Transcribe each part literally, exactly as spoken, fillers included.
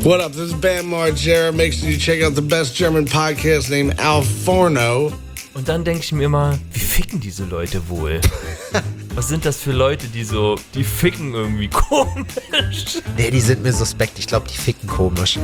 What up? This is Bam Margera. Make sure you check out the best German podcast named Al Forno. Und dann denke ich mir immer, wie ficken diese Leute wohl? Was sind das für Leute, die so, die ficken irgendwie komisch? Nee, die sind mir suspekt. Ich glaube, die ficken komisch.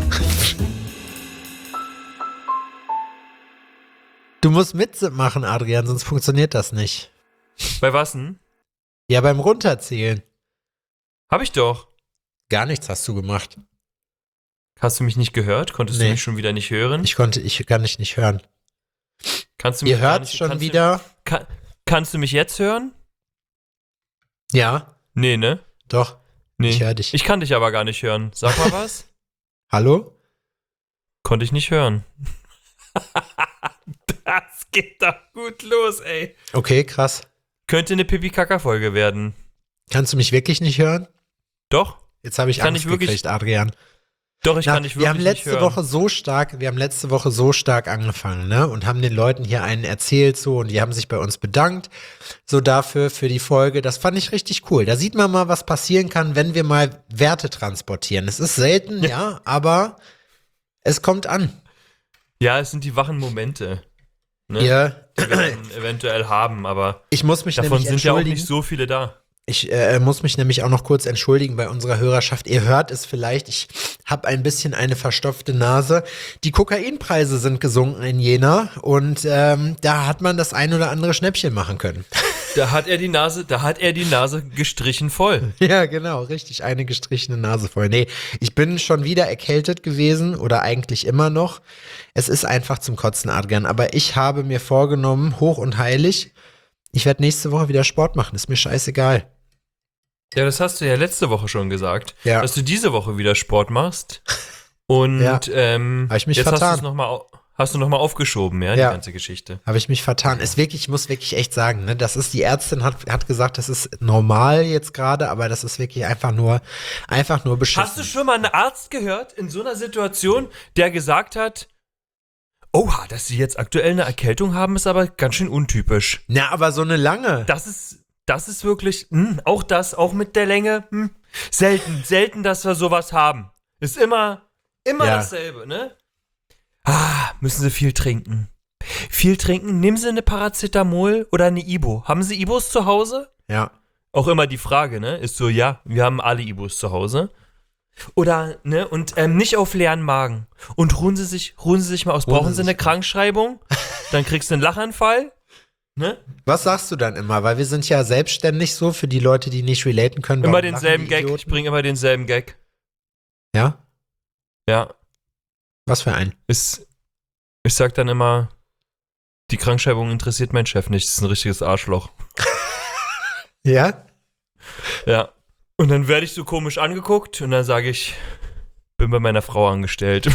Du musst mitmachen, Adrian, sonst funktioniert das nicht. Bei was denn? Ja, beim Runterzählen. Hab ich doch. Gar nichts hast du gemacht. Hast du mich nicht gehört? Konntest Nee. du mich schon wieder nicht hören? Ich konnte, ich kann dich nicht hören. Kannst du mich Ihr gar hört nicht, schon kannst wieder? Du, kann, kannst du mich jetzt hören? Ja, Nee, ne? doch. Nee. Ich höre dich. Ich kann dich aber gar nicht hören. Sag mal was. Hallo? Konnte ich nicht hören. Das geht doch gut los, ey. Okay, krass. Könnte eine Pipi-Kaka-Folge werden. Kannst du mich wirklich nicht hören? Doch? Jetzt habe ich Kann Angst ich wirklich- gekriegt, Adrian. Doch, ich Na, kann dich wir wirklich haben letzte nicht hören. Woche so stark, wir haben letzte Woche so stark angefangen, ne? Und haben den Leuten hier einen erzählt so und die haben sich bei uns bedankt, so dafür für die Folge. Das fand ich richtig cool. Da sieht man mal, was passieren kann, wenn wir mal Werte transportieren. Es ist selten, ja, ja aber es kommt an. Ja, es sind die wachen Momente, ne? Ihr, Die wir dann eventuell haben, aber ich muss mich davon nämlich sind ja auch entschuldigen. nicht so viele da. Ich äh, muss mich nämlich auch noch kurz entschuldigen bei unserer Hörerschaft. Ihr hört es vielleicht, ich habe ein bisschen eine verstopfte Nase. Die Kokainpreise sind gesunken in Jena und ähm, da hat man das ein oder andere Schnäppchen machen können. Da hat er die Nase, da hat er die Nase gestrichen voll. Ja, genau, richtig, eine gestrichene Nase voll. Nee, ich bin schon wieder erkältet gewesen oder eigentlich immer noch. Es ist einfach zum Kotzen, Adrian, aber ich habe mir vorgenommen, hoch und heilig, ich werde nächste Woche wieder Sport machen, ist mir scheißegal. Ja, das hast du ja letzte Woche schon gesagt, Ja. dass du diese Woche wieder Sport machst. Und Ja. ähm, Hab ich mich jetzt vertan. hast, noch mal, hast du nochmal aufgeschoben, ja, Ja. die ganze Geschichte. Habe ich mich vertan. Ist wirklich, ich muss wirklich echt sagen, ne, das ist, die Ärztin hat, hat gesagt, das ist normal jetzt gerade, aber das ist wirklich einfach nur, einfach nur beschissen. Hast du schon mal einen Arzt gehört in so einer Situation, der gesagt hat, oha, dass sie jetzt aktuell eine Erkältung haben, ist aber ganz schön untypisch. Na, aber so eine lange. Das ist, das ist wirklich, hm, auch das, auch mit der Länge, hm, selten, selten, dass wir sowas haben. Ist immer, immer Ja. dasselbe, ne? Ah, müssen sie viel trinken. Viel trinken, nehmen sie eine Paracetamol oder eine Ibo. Haben sie Ibos zu Hause? Ja. Auch immer die Frage, ne? Ist so, ja, wir haben alle Ibos zu Hause. Oder, ne, und ähm, nicht auf leeren Magen. Und ruhen sie sich, ruhen sie sich mal aus. Ruhen Brauchen sie sie eine sich mal. Krankschreibung? Dann kriegst du einen Lachanfall. Ne? Was sagst du dann immer? Weil wir sind ja selbstständig so, für die Leute, die nicht relaten können. Immer warum denselben lachen die Gag. Idioten? Ich bringe immer denselben Gag. Ja? Ja. Was für ein? Ist, ich sag dann immer, die Krankschreibung interessiert mein Chef nicht. Das ist ein richtiges Arschloch. Ja? Ja. Und dann werde ich so komisch angeguckt und dann sage ich, bin bei meiner Frau angestellt.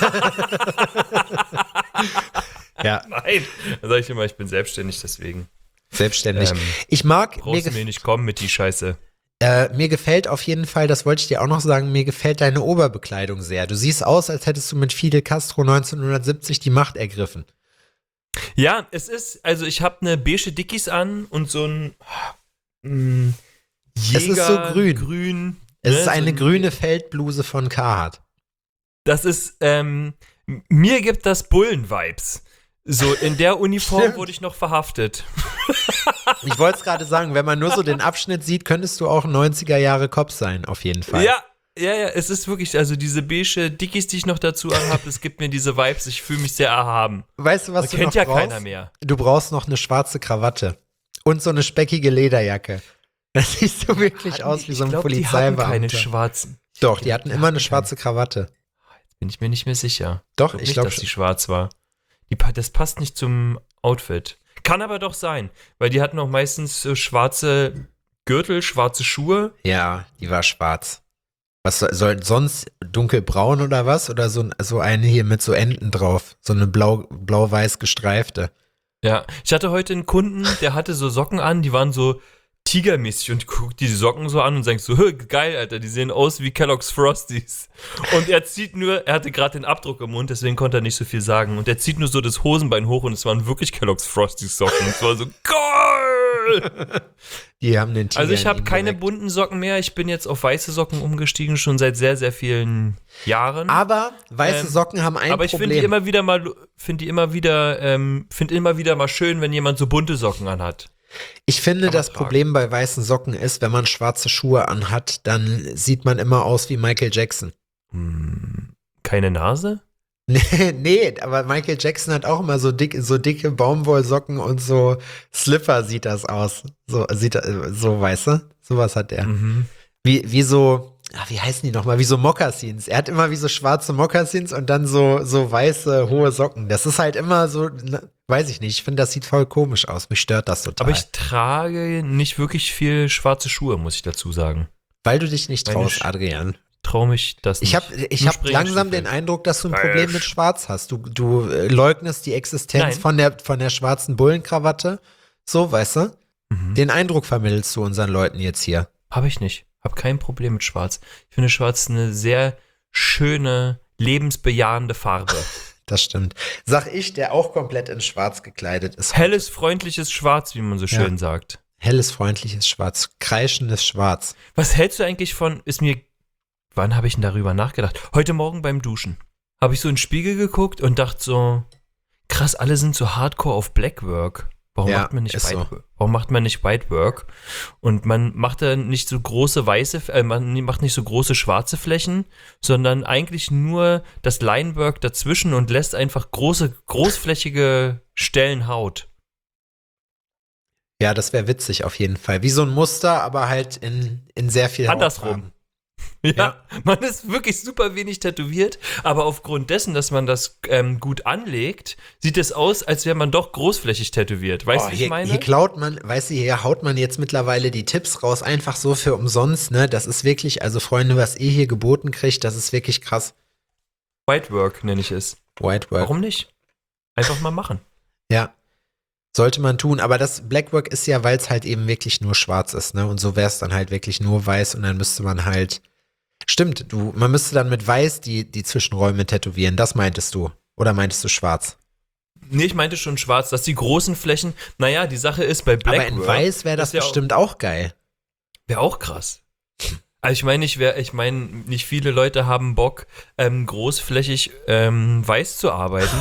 Ja. Nein. Dann sage ich immer, ich bin selbstständig, deswegen. Selbstständig. Ähm, ich mag, mir, Brauchst du gef mir nicht kommen mit die Scheiße. äh, mir gefällt auf jeden Fall, das wollte ich dir auch noch sagen, mir gefällt deine Oberbekleidung sehr. Du siehst aus, als hättest du mit Fidel Castro neunzehnhundertsiebzig die Macht ergriffen. Ja, es ist, also ich habe eine beige Dickies an und so ein mh, Jäger, ist so grün. grün Es ne, ist eine so ein- grüne Feldbluse von Carhartt. Das ist, ähm, m- mir gibt das Bullen-Vibes. So, in der Uniform Stimmt. wurde ich noch verhaftet. Ich wollte es gerade sagen, wenn man nur so den Abschnitt sieht, könntest du auch neunziger Jahre Cop sein, auf jeden Fall. Ja, ja, ja, es ist wirklich, also diese beige Dickies, die ich noch dazu anhabe, es gibt mir diese Vibes, ich fühle mich sehr erhaben. Weißt du, was Das du kennt noch ja brauchst? keiner mehr. Du brauchst noch eine schwarze Krawatte und so eine speckige Lederjacke. Da siehst du wirklich Hatten aus die- wie so ein ich glaub, die hatten keine Polizeibeamter. schwarzen. Doch, die hatten immer eine hatten schwarze Krawatte. Bin ich mir nicht mehr sicher. Doch, glaub ich nicht, glaube dass die schwarz war. Die, pa- das passt nicht zum Outfit. Kann aber doch sein, weil die hatten auch meistens so schwarze Gürtel, schwarze Schuhe. Ja, die war schwarz. Was soll, soll sonst dunkelbraun oder was? Oder so, so eine hier mit so Enden drauf. So eine blau, blau-weiß gestreifte. Ja, ich hatte heute einen Kunden, der hatte so Socken an, die waren so tigermäßig und guckt die Socken so an und sagt so, "Hö, geil, Alter, die sehen aus wie Kellogg's Frosties." Und er zieht nur, er hatte gerade den Abdruck im Mund, deswegen konnte er nicht so viel sagen. Und er zieht nur so das Hosenbein hoch und es waren wirklich Kellogg's Frosties Socken. Und es war so, geil! Die haben den Tiger Also ich in habe ihm keine geweckt. bunten Socken mehr. Ich bin jetzt auf weiße Socken umgestiegen, schon seit sehr, sehr vielen Jahren. Aber weiße Ähm, Socken haben ein Aber ich finde Problem. die immer wieder mal, finde die immer wieder, ähm, finde immer wieder mal schön, wenn jemand so bunte Socken anhat. Ich finde, Kann man das tragen. Problem bei weißen Socken ist, wenn man schwarze Schuhe anhat, dann sieht man immer aus wie Michael Jackson. Hm, keine Nase? Nee, nee, aber Michael Jackson hat auch immer so dick, so dicke Baumwollsocken und so Slipper sieht das aus. So, sieht, er- so, weißt du? Sowas hat er. Mhm. Wie, wie so, ach, wie heißen die nochmal? Wie so Mokassins. Er hat immer wie so schwarze Mokassins und dann so, so weiße, hohe Socken. Das ist halt immer so, ne, weiß ich nicht. Ich finde, das sieht voll komisch aus. Mich stört das total. Aber ich trage nicht wirklich viel schwarze Schuhe, muss ich dazu sagen. Weil du dich nicht Meine traust, Sch- Adrian. Traue mich das nicht. Ich habe ich Nur hab langsam Springerstiefel. den Eindruck, dass du ein Weil Problem Sch- mit Schwarz hast. Du, du äh, leugnest die Existenz Nein. von der, von der schwarzen Bullenkrawatte. So, weißt du? Mhm. Den Eindruck vermittelst du unseren Leuten jetzt hier. Habe ich nicht. Habe kein Problem mit Schwarz. Ich finde Schwarz eine sehr schöne, lebensbejahende Farbe. Das stimmt. Sag ich, der auch komplett in Schwarz gekleidet ist. Helles, freundliches Schwarz, wie man so schön Ja. sagt. Helles, freundliches Schwarz. Kreischendes Schwarz. Was hältst du eigentlich von, ist mir, wann habe ich denn darüber nachgedacht? Heute Morgen beim Duschen. Habe ich so in den Spiegel geguckt und dachte so, krass, alle sind so hardcore auf Blackwork. Warum Ja, macht man nicht ist White, so. Warum macht man nicht Whitework? Und man macht da nicht so große weiße, äh, man macht nicht so große schwarze Flächen, sondern eigentlich nur das Linework dazwischen und lässt einfach große, großflächige Stellen Haut. Ja, das wäre witzig auf jeden Fall. Wie so ein Muster, aber halt in, in sehr viel Andersrum. Hautfarben. Ja, Ja. man ist wirklich super wenig tätowiert, aber aufgrund dessen, dass man das ähm, gut anlegt, sieht es aus, als wäre man doch großflächig tätowiert. Weißt du, Oh, wie ich hier, meine? hier klaut man, weißt du, hier haut man jetzt mittlerweile die Tipps raus, einfach so für umsonst, ne? Das ist wirklich, also Freunde, was ihr hier geboten kriegt, das ist wirklich krass. Whitework nenne ich es. White Work. Warum nicht? Einfach mal machen. Ja. Sollte man tun, aber das Blackwork ist ja, weil es halt eben wirklich nur schwarz ist, ne? Und so wäre es dann halt wirklich nur weiß und dann müsste man halt. Stimmt, du, man müsste dann mit weiß die, die Zwischenräume tätowieren, das meintest du. Oder meintest du schwarz? Nee, ich meinte schon schwarz, dass die großen Flächen, naja, die Sache ist bei aber Blackwork. in weiß wäre das ist ja auch- bestimmt auch geil. Wäre auch krass. Also ich meine, ich wäre, ich meine, nicht viele Leute haben Bock, ähm, großflächig ähm, weiß zu arbeiten.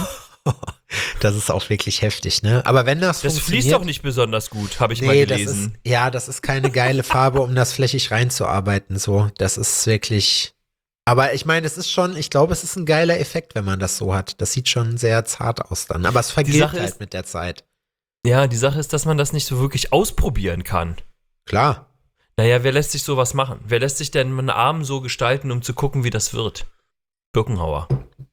Das ist auch wirklich heftig, ne? Aber wenn das, Das funktioniert. fließt doch nicht besonders gut, habe ich mal Nee, das gelesen. ist, ja, das ist keine geile Farbe, um das flächig reinzuarbeiten, so. Das ist wirklich, aber ich meine, es ist schon, ich glaube, es ist ein geiler Effekt, wenn man das so hat. Das sieht schon sehr zart aus dann, aber es vergeht Sache halt ist- mit der Zeit. Ja, die Sache ist, dass man das nicht so wirklich ausprobieren kann. Klar. Naja, wer lässt sich sowas machen? Wer lässt sich denn einen Arm so gestalten, um zu gucken, wie das wird? Birkenhauer.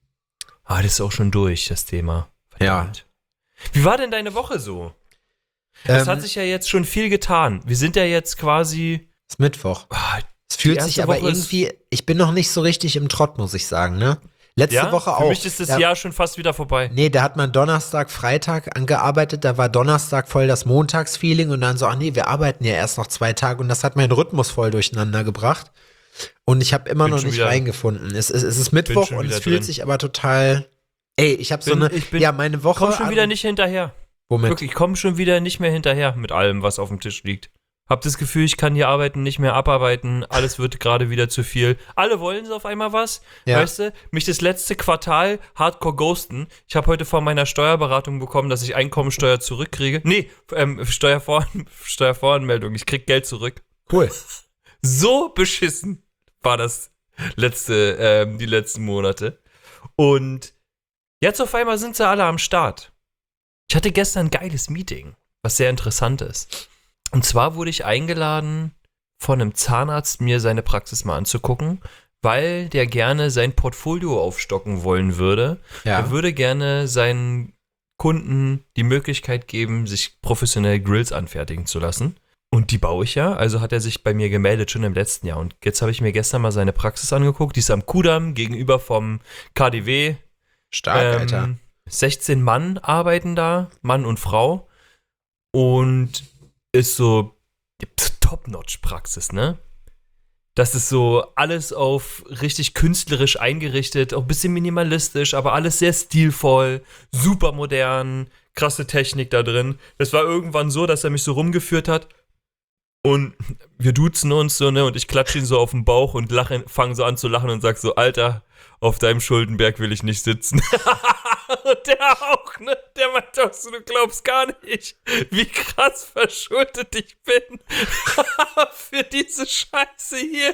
Ah, das ist auch schon durch, das Thema. Verdammt. Wie war denn deine Woche so? Es Ähm, hat sich ja jetzt schon viel getan. Wir sind ja jetzt quasi. ist Mittwoch. Ah, Es fühlt erste sich aber Woche ist- irgendwie, ich bin noch nicht so richtig im Trott, muss ich sagen, ne? Letzte ja, Woche für auch. mich ist das Da- Jahr schon fast wieder vorbei. Nee, da hat man Donnerstag, Freitag angearbeitet, da war Donnerstag voll das Montagsfeeling und dann so, ach nee, wir arbeiten ja erst noch zwei Tage und das hat meinen Rhythmus voll durcheinander gebracht. Und ich habe immer Bin noch schon nicht wieder- reingefunden. Es, es, es ist Mittwoch schon und es wieder fühlt drin. sich aber total. Ey, ich habe so Bin- eine. ich bin- ja, meine Woche. Komm schon an- wieder nicht hinterher. Womit? Wirklich, ich komme schon wieder nicht mehr hinterher mit allem, was auf dem Tisch liegt. Hab das Gefühl, ich kann hier arbeiten, nicht mehr abarbeiten. Alles wird gerade wieder zu viel. Alle wollen so auf einmal was. Ja. Weißt du, mich das letzte Quartal hardcore ghosten. Ich habe heute von meiner Steuerberatung bekommen, dass ich Einkommensteuer zurückkriege. Nee, ähm, Steuervor Steuervoranmeldung. Ich krieg Geld zurück. Cool. So beschissen war das letzte, ähm, die letzten Monate. Und jetzt auf einmal sind sie alle am Start. Ich hatte gestern ein geiles Meeting, was sehr interessant ist. Und zwar wurde ich eingeladen, von einem Zahnarzt mir seine Praxis mal anzugucken, weil der gerne sein Portfolio aufstocken wollen würde. Ja. Er würde gerne seinen Kunden die Möglichkeit geben, sich professionell Grills anfertigen zu lassen. Und die baue ich ja, also hat er sich bei mir gemeldet, schon im letzten Jahr. Und jetzt habe ich mir gestern mal seine Praxis angeguckt, die ist am Kudamm gegenüber vom K D W. Stark, Alter. Ähm, sechzehn Mann arbeiten da, Mann und Frau. Und ist so die Top-Notch-Praxis, ne? Das ist so alles auf richtig künstlerisch eingerichtet, auch ein bisschen minimalistisch, aber alles sehr stilvoll, super modern, krasse Technik da drin. Das war irgendwann so, dass er mich so rumgeführt hat und wir duzen uns so, ne, und ich klatsche ihn so auf den Bauch und lache, fange so an zu lachen und sag so, Alter, auf deinem Schuldenberg will ich nicht sitzen. Und der auch, ne? Der meint auch so, du glaubst gar nicht, wie krass verschuldet ich bin für diese Scheiße hier.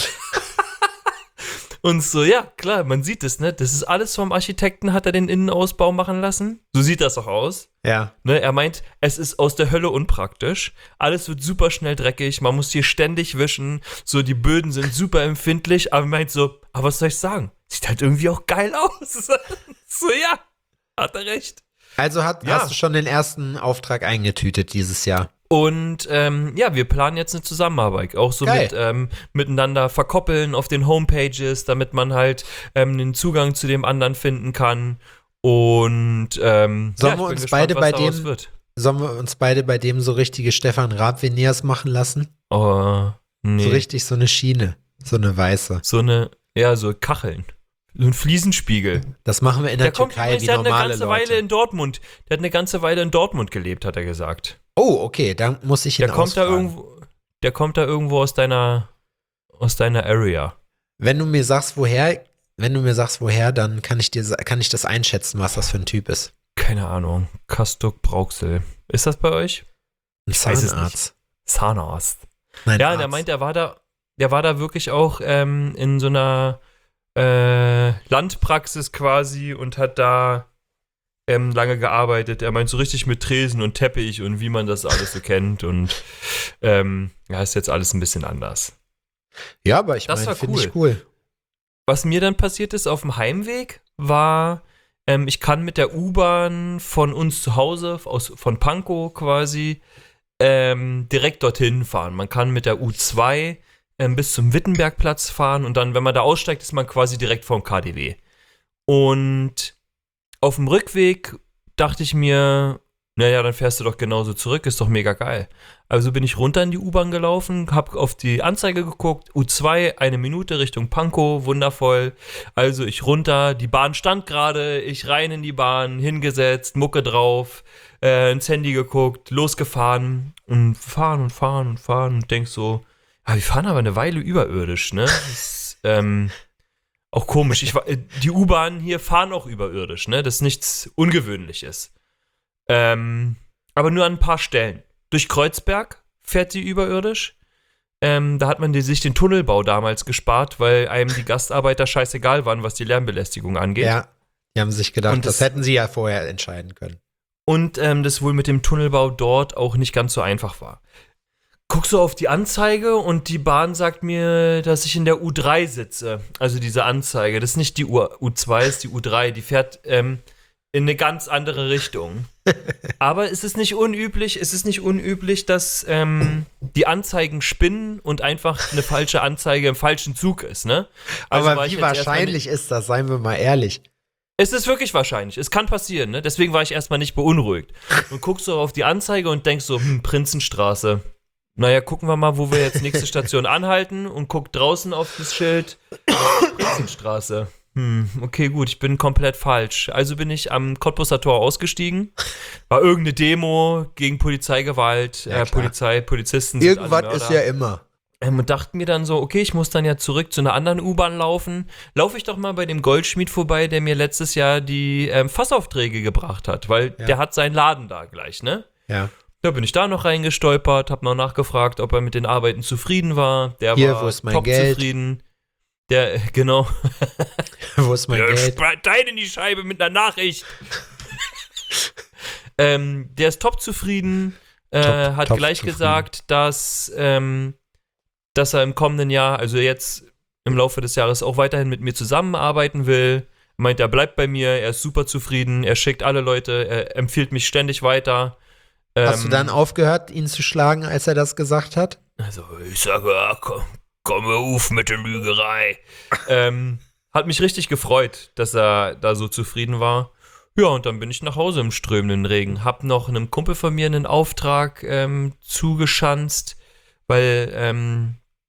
Und so, ja, klar, man sieht es, ne? Das ist alles vom Architekten, hat er den Innenausbau machen lassen. So sieht das auch aus. Ja. Ne? Er meint, es ist aus der Hölle unpraktisch. Alles wird super schnell dreckig, man muss hier ständig wischen. So, die Böden sind super empfindlich. Aber er meint so, aber was soll ich sagen? Sieht halt irgendwie auch geil aus. So, ja, hat er recht. Also hat, Ja. hast du schon den ersten Auftrag eingetütet dieses Jahr? Und ähm, ja, wir planen jetzt eine Zusammenarbeit, auch so Geil. mit ähm, miteinander verkoppeln auf den Homepages, damit man halt ähm, den Zugang zu dem anderen finden kann. Und ähm, Sollen ja, wir ich bin uns gespannt, beide was bei daraus dem- wird. Sollen wir uns beide bei dem so richtige Stefan Raab-Veneers machen lassen? Oh, nee. So richtig so eine Schiene, so eine weiße. So eine, ja, so Kacheln. So ein Fliesenspiegel. Das machen wir in der, Der kommt Türkei übrigens, wie der hat eine normale ganze Leute. Weile in Dortmund. Der hat eine ganze Weile in Dortmund gelebt, hat er gesagt. Oh, okay, dann muss ich ihn Der kommt da ausfragen. irgendwo, der kommt da irgendwo aus deiner, aus deiner Area. Wenn du mir sagst, woher, wenn du mir sagst, woher, dann kann ich dir, sa- kann ich das einschätzen, was das für ein Typ ist. Keine Ahnung. Kastuk Brauxel. Ist das bei euch? Ein Ich weiß es Zahnarzt. Zahnarzt. Nein, Ja, Arzt. der meint, der war da, der war da wirklich auch ähm, in so einer äh, Landpraxis quasi und hat da ähm, lange gearbeitet. Er meint so richtig mit Tresen und Teppich und wie man das alles so kennt und ähm, ja, ist jetzt alles ein bisschen anders. Ja, aber ich Das meine, war finde ich cool. cool. Was mir dann passiert ist auf dem Heimweg, war, ähm, ich kann mit der U-Bahn von uns zu Hause, aus, von Pankow quasi, ähm, direkt dorthin fahren. Man kann mit der U zwei ähm, bis zum Wittenbergplatz fahren und dann, wenn man da aussteigt, ist man quasi direkt vorm K D W. Und auf dem Rückweg dachte ich mir, naja, dann fährst du doch genauso zurück, ist doch mega geil. Also bin ich runter in die U-Bahn gelaufen, hab auf die Anzeige geguckt, U zwei, eine Minute Richtung Pankow, wundervoll. Also ich runter, die Bahn stand gerade, ich rein in die Bahn, hingesetzt, Mucke drauf, äh, ins Handy geguckt, losgefahren und fahren und fahren und fahren und denk so, ja, wir fahren aber eine Weile überirdisch, ne? Das ist, ähm, auch komisch. Ich, war- äh, die U-Bahnen hier fahren auch überirdisch, ne? Das ist nichts Ungewöhnliches. Ähm, aber nur an ein paar Stellen. Durch Kreuzberg fährt sie überirdisch. Ähm, da hat man die, sich den Tunnelbau damals gespart, weil einem die Gastarbeiter scheißegal waren, was die Lärmbelästigung angeht. Ja, die haben sich gedacht, Und das, das- hätten sie ja vorher entscheiden können. Und ähm, das wohl mit dem Tunnelbau dort auch nicht ganz so einfach war. Guck so auf die Anzeige und die Bahn sagt mir, dass ich in der U drei sitze. Also diese Anzeige. Das ist nicht die U, U2, ist die U drei. Die fährt ähm, in eine ganz andere Richtung. Aber es ist nicht unüblich, es ist nicht unüblich, dass ähm, die Anzeigen spinnen und einfach eine falsche Anzeige im falschen Zug ist, ne? Also war Aber ich wie jetzt erstmal wahrscheinlich ist das, seien wir mal ehrlich. Es ist wirklich wahrscheinlich. Es kann passieren, ne? Deswegen war ich erstmal nicht beunruhigt. Und guckst so auf die Anzeige und denkst so, hm, Prinzenstraße. Naja, gucken wir mal, wo wir jetzt nächste Station anhalten und guck draußen auf das Schild. Prinzenstraße. Hm, okay, gut, ich bin komplett falsch. Also bin ich am Cottbusser Tor ausgestiegen. War irgendeine Demo gegen Polizeigewalt, Ja, äh, klar. Polizei, Polizisten sind Irgendwas alle ist Mörder. ja immer. Ähm, und dachte mir dann so, okay, ich muss dann ja zurück zu einer anderen U-Bahn laufen. Laufe ich doch mal bei dem Goldschmied vorbei, der mir letztes Jahr die ähm, Fassaufträge gebracht hat, weil Ja. der hat seinen Laden da gleich, ne? Ja. Da bin ich da noch reingestolpert, hab noch nachgefragt, ob er mit den Arbeiten zufrieden war. Der Hier, war wo ist mein top Geld? zufrieden. Der, genau. Wo ist mein Der Geld? Dein in die Scheibe mit einer Nachricht. ähm, der ist top zufrieden, äh, Top- hat top gleich zufrieden. gesagt, dass, ähm, dass er im kommenden Jahr, also jetzt im Laufe des Jahres, auch weiterhin mit mir zusammenarbeiten will. Meint, er bleibt bei mir, er ist super zufrieden, er schickt alle Leute, er empfiehlt mich ständig weiter. Hast du Ähm, dann aufgehört, ihn zu schlagen, als er das gesagt hat? Also, ich sage, ja, komm, komm hör auf mit der Lügerei. ähm, hat mich richtig gefreut, dass er da so zufrieden war. Ja, und dann bin ich nach Hause im strömenden Regen. Hab noch einem Kumpel von mir einen Auftrag ähm, zugeschanzt, weil ähm,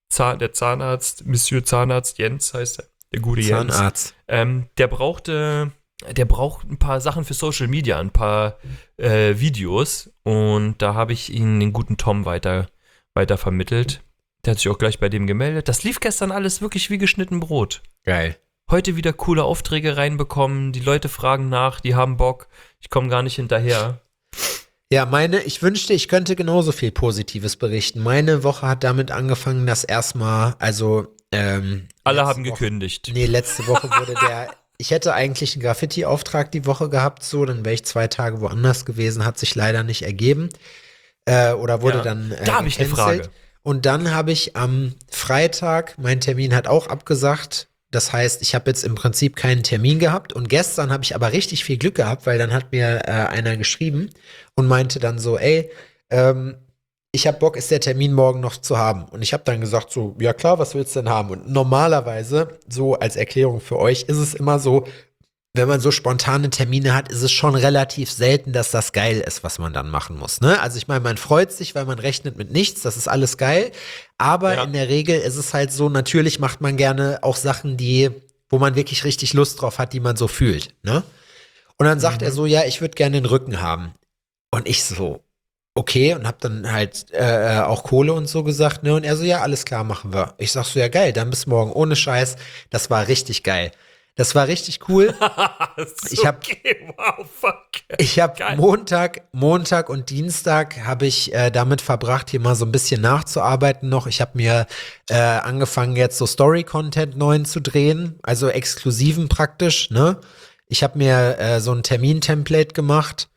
Zahn, der Zahnarzt, Monsieur Zahnarzt Jens heißt er, der gute Jens. Zahnarzt. Ähm, der brauchte, der braucht ein paar Sachen für Social Media, ein paar äh, Videos. Und da habe ich ihn den guten Tom weiter, weiter vermittelt. Der hat sich auch gleich bei dem gemeldet. Das lief gestern alles wirklich wie geschnitten Brot. Geil. Heute wieder coole Aufträge reinbekommen. Die Leute fragen nach, die haben Bock. Ich komme gar nicht hinterher. Ja, meine, ich wünschte, ich könnte genauso viel Positives berichten. Meine Woche hat damit angefangen, dass erstmal, also, ähm, Alle letzte haben Woche, gekündigt. Nee, letzte Woche wurde der, ich hätte eigentlich einen Graffiti-Auftrag die Woche gehabt, so, dann wäre ich zwei Tage woanders gewesen, hat sich leider nicht ergeben. Äh, oder wurde Ja, dann äh, da habe ich eine gecancelt. Frage. Und dann habe ich am Freitag, mein Termin hat auch abgesagt. Das heißt, ich habe jetzt im Prinzip keinen Termin gehabt. Und gestern habe ich aber richtig viel Glück gehabt, weil dann hat mir äh, einer geschrieben und meinte dann so, ey, ähm, ich habe Bock, ist der Termin morgen noch zu haben? Und ich habe dann gesagt so, ja klar, was willst du denn haben? Und normalerweise, so als Erklärung für euch, ist es immer so, wenn man so spontane Termine hat, ist es schon relativ selten, dass das geil ist, was man dann machen muss. Ne? Also ich meine, man freut sich, weil man rechnet mit nichts, das ist alles geil. Aber Ja. in der Regel ist es halt so, natürlich macht man gerne auch Sachen, die, wo man wirklich richtig Lust drauf hat, die man so fühlt. Ne? Und dann sagt Mhm. er so, ja, ich würde gerne den Rücken haben. Und ich so, okay, und hab dann halt äh, auch Kohle und so gesagt, ne? Und er so, ja, alles klar, machen wir. Ich sag so, ja, geil, dann bis morgen, ohne Scheiß. Das war richtig geil. Das war richtig cool. Ich hab- okay, wow, fuck. Ich habe Geil. Montag, Montag und Dienstag habe ich äh, damit verbracht, hier mal so ein bisschen nachzuarbeiten noch. Ich habe mir äh, angefangen, jetzt so Story-Content neuen zu drehen, also exklusiven praktisch, ne? Ich habe mir äh, so ein Termin-Template gemacht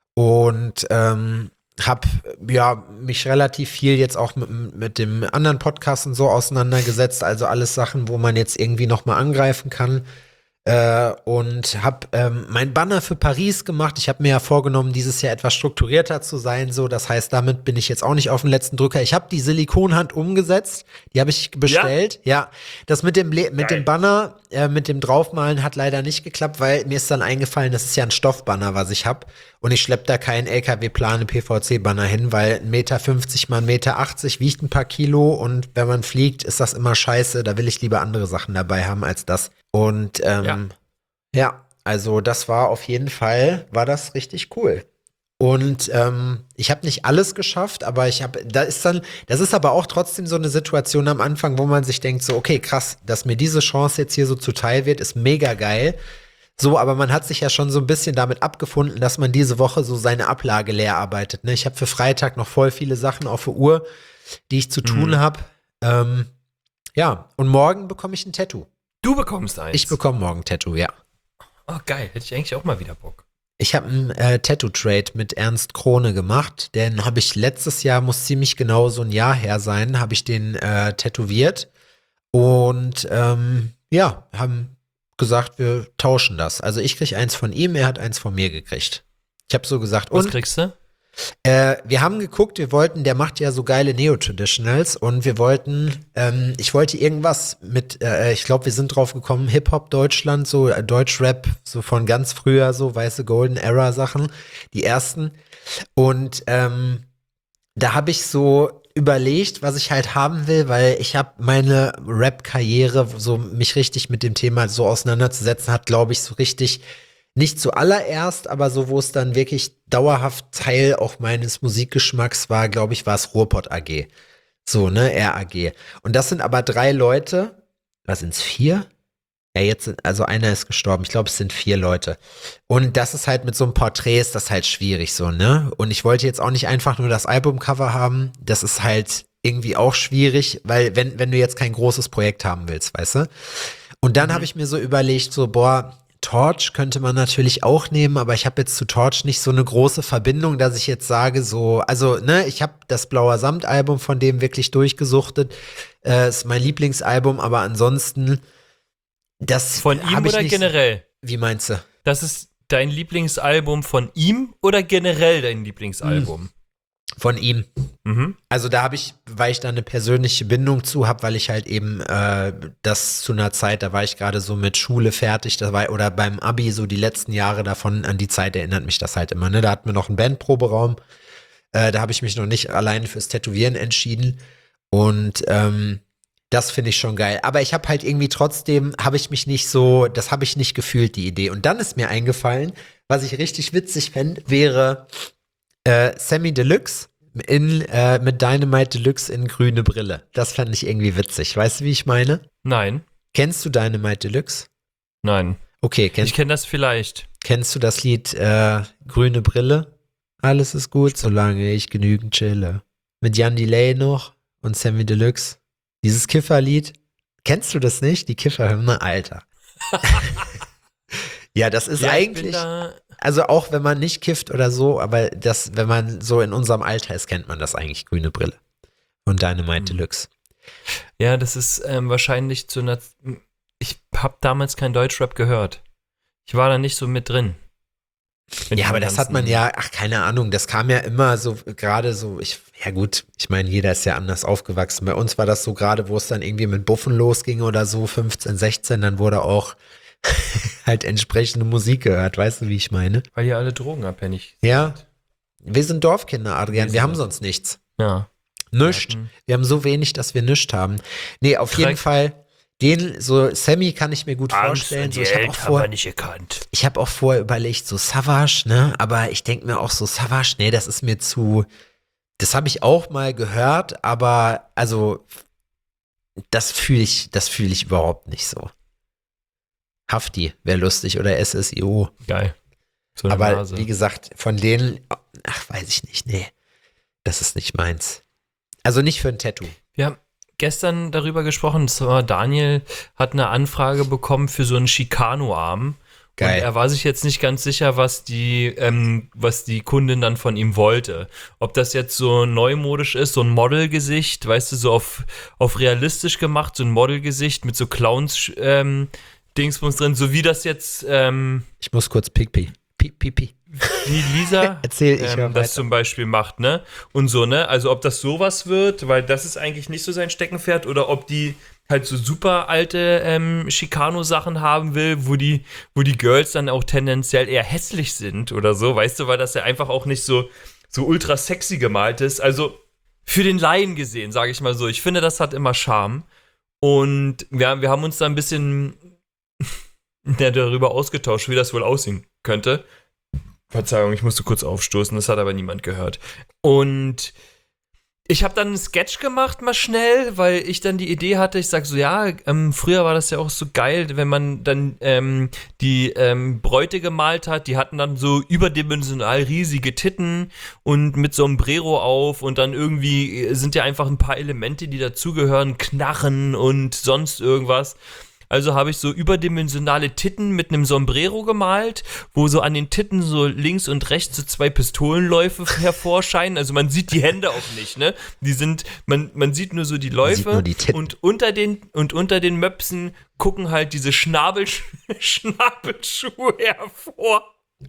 und ähm, habe ja mich relativ viel jetzt auch mit, mit dem anderen Podcast und so auseinandergesetzt, also alles Sachen, wo man jetzt irgendwie noch mal angreifen kann. Äh, und habe ähm, mein Banner für Paris gemacht. Ich habe mir ja vorgenommen, dieses Jahr etwas strukturierter zu sein. So, das heißt, damit bin ich jetzt auch nicht auf den letzten Drücker. Ich habe die Silikonhand umgesetzt. Die habe ich bestellt. Ja, das mit dem Le mit Geil. dem Banner, äh, mit dem Draufmalen hat leider nicht geklappt, weil mir ist dann eingefallen, das ist ja ein Stoffbanner, was ich habe. Und ich schlepp da keinen L K W-Plane P V C-Banner hin, weil ein Meter fünfzig mal ein Meter achtzig wiegt ein paar Kilo und wenn man fliegt, ist das immer scheiße. Da will ich lieber andere Sachen dabei haben als das. Und ähm, ja. ja, also das war auf jeden Fall, war das richtig cool. Und ähm, ich habe nicht alles geschafft, aber ich habe, da ist dann, das ist aber auch trotzdem so eine Situation am Anfang, wo man sich denkt, so, okay, krass, dass mir diese Chance jetzt hier so zuteil wird, ist mega geil. So, aber man hat sich ja schon so ein bisschen damit abgefunden, dass man diese Woche so seine Ablage leer arbeitet. Ne? Ich habe für Freitag noch voll viele Sachen auf der Uhr, die ich zu tun Mhm. habe. Ähm, ja, und morgen bekomme ich ein Tattoo. Du bekommst eins. Ich bekomme morgen ein Tattoo, ja. Oh, geil. Hätte ich eigentlich auch mal wieder Bock. Ich habe einen äh, Tattoo-Trade mit Ernst Krone gemacht. Den habe ich letztes Jahr, muss ziemlich genau so ein Jahr her sein, habe ich den äh, tätowiert. Und ähm, ja, haben gesagt, wir tauschen das. Also ich krieg eins von ihm, er hat eins von mir gekriegt. Ich habe so gesagt, Was und kriegst du? äh, wir haben geguckt, wir wollten, der macht ja so geile Neo-Traditionals und wir wollten, ähm, ich wollte irgendwas mit, äh, ich glaube, wir sind drauf gekommen, Hip-Hop Deutschland, so äh, Deutschrap, so von ganz früher, so weiße Golden Era Sachen, die ersten. Und ähm, da habe ich so überlegt, was ich halt haben will, weil ich habe meine Rap-Karriere, so mich richtig mit dem Thema so auseinanderzusetzen, hat, glaube ich, so richtig nicht zuallererst, aber so, wo es dann wirklich dauerhaft Teil auch meines Musikgeschmacks war, glaube ich, war es Ruhrpott A G. So, ne, R A G. Und das sind aber drei Leute, was sind's, vier? Ja, jetzt sind, also einer ist gestorben, ich glaube, es sind vier Leute. Und das ist halt mit so einem Porträt ist das halt schwierig so, ne? Und ich wollte jetzt auch nicht einfach nur das Albumcover haben, das ist halt irgendwie auch schwierig, weil wenn, wenn du jetzt kein großes Projekt haben willst, weißt du? Und dann Mhm. habe ich mir so überlegt, so, boah, Torch könnte man natürlich auch nehmen, aber ich habe jetzt zu Torch nicht so eine große Verbindung, dass ich jetzt sage, so, also, ne, ich habe das Blauer Samt-Album von dem wirklich durchgesuchtet, äh, ist mein Lieblingsalbum, aber ansonsten, das Von ihm hab ich oder nicht, generell? Wie meinst du? Das ist dein Lieblingsalbum von ihm oder generell dein Lieblingsalbum? Von ihm. Mhm. Also da habe ich, weil ich da eine persönliche Bindung zu habe, weil ich halt eben äh, das zu einer Zeit, da war ich gerade so mit Schule fertig, da war, oder beim Abi, so die letzten Jahre davon, an die Zeit erinnert mich das halt immer. Ne? Da hatten wir noch einen Bandproberaum, äh, da habe ich mich noch nicht alleine fürs Tätowieren entschieden und ähm, Das finde ich schon geil. Aber ich habe halt irgendwie trotzdem, habe ich mich nicht so, das habe ich nicht gefühlt, die Idee. Und dann ist mir eingefallen, was ich richtig witzig fände, wäre äh, Sammy Deluxe in, äh, mit Dynamite Deluxe in grüne Brille. Das fände ich irgendwie witzig. Weißt du, wie ich meine? Nein, Kennst du Dynamite Deluxe? nein. Okay, Ich kennst, kenne das vielleicht. kennst du das Lied äh, Grüne Brille? Alles ist gut, solange ich genügend chille. Mit Jan Delay noch und Sammy Deluxe. Dieses Kifferlied. Kennst du das nicht? Die Kifferhymne, Alter. Ja, das ist Ja, ich bin eigentlich, da, also auch wenn man nicht kifft oder so, aber das, wenn man so in unserem Alter ist, kennt man das eigentlich, Grüne Brille. Und Dynamite Hm. Deluxe. ja, das ist ähm, wahrscheinlich zu einer. Ich habe damals kein Deutschrap gehört. Ich war da nicht so mit drin. Mit Ja, dem aber das hat man ganzen- ja, ach, keine Ahnung, das kam ja immer so, gerade so, ich, ja gut, ich meine, jeder ist ja anders aufgewachsen. Bei uns war das so gerade, wo es dann irgendwie mit Buffen losging oder so, fünfzehn, sechzehn, dann wurde auch halt entsprechende Musik gehört, weißt du, wie ich meine? Weil ihr alle drogenabhängig Ja, wir sind Dorfkinder, Adrian, Wir wir sind haben das. sonst nichts. Ja. Nischt. hatten- Wir haben so wenig, dass wir nichts haben. Nee, auf jeden Korrekt. Fall, den, so Sammy kann ich mir gut vorstellen. So, ich habe auch vor, nicht gekannt. Ich habe auch vorher überlegt, so Savage, ne? Aber ich denke mir auch so, Savage, nee, das ist mir zu. Das habe ich auch mal gehört, aber also das fühle ich, das fühle ich überhaupt nicht so. Hafti wäre lustig oder S S I O. Geil. So eine Aber Nase. wie gesagt, von denen, ach, weiß ich nicht, nee. Das ist nicht meins. Also nicht für ein Tattoo. Wir haben gestern darüber gesprochen, das war Daniel hat eine Anfrage bekommen für so einen Chicano-Arm. Geil. Und er war sich jetzt nicht ganz sicher, was die, ähm, was die Kundin dann von ihm wollte. Ob das jetzt so neumodisch ist, so ein Modelgesicht, weißt du, so auf, auf realistisch gemacht, so ein Modelgesicht mit so Clowns, ähm, Dingsbums drin, so wie das jetzt, ähm, Ich muss kurz Pipi. Pipi. Pipi. wie Lisa Erzähl, ich höre ähm, das weiter. zum Beispiel macht, ne? Und so, ne? Also ob das sowas wird, weil das ist eigentlich nicht so sein Steckenpferd, oder ob die halt so super alte ähm, Chicano-Sachen haben will, wo die, wo die Girls dann auch tendenziell eher hässlich sind oder so, weißt du, weil das ja einfach auch nicht so, so ultra sexy gemalt ist. Also für den Laien gesehen, sage ich mal so. Ich finde, das hat immer Charme. Und wir, wir haben uns da ein bisschen ja, darüber ausgetauscht, wie das wohl aussehen könnte. Verzeihung, ich musste kurz aufstoßen, das hat aber niemand gehört. Und ich habe dann einen Sketch gemacht, mal schnell, weil ich dann die Idee hatte, ich sag so, ja, ähm, früher war das ja auch so geil, wenn man dann ähm, die ähm, Bräute gemalt hat, die hatten dann so überdimensional riesige Titten und mit Sombrero auf, und dann irgendwie sind ja einfach ein paar Elemente, die dazugehören, Knarren und sonst irgendwas. Also habe ich so überdimensionale Titten mit einem Sombrero gemalt, wo so an den Titten so links und rechts so zwei Pistolenläufe hervorscheinen. Also man sieht die Hände auch nicht, ne? Die sind, man, man sieht nur so die Läufe, sieht nur die Titten. und unter den und unter den Möpsen gucken halt diese Schnabel, Schnabelschuhe hervor.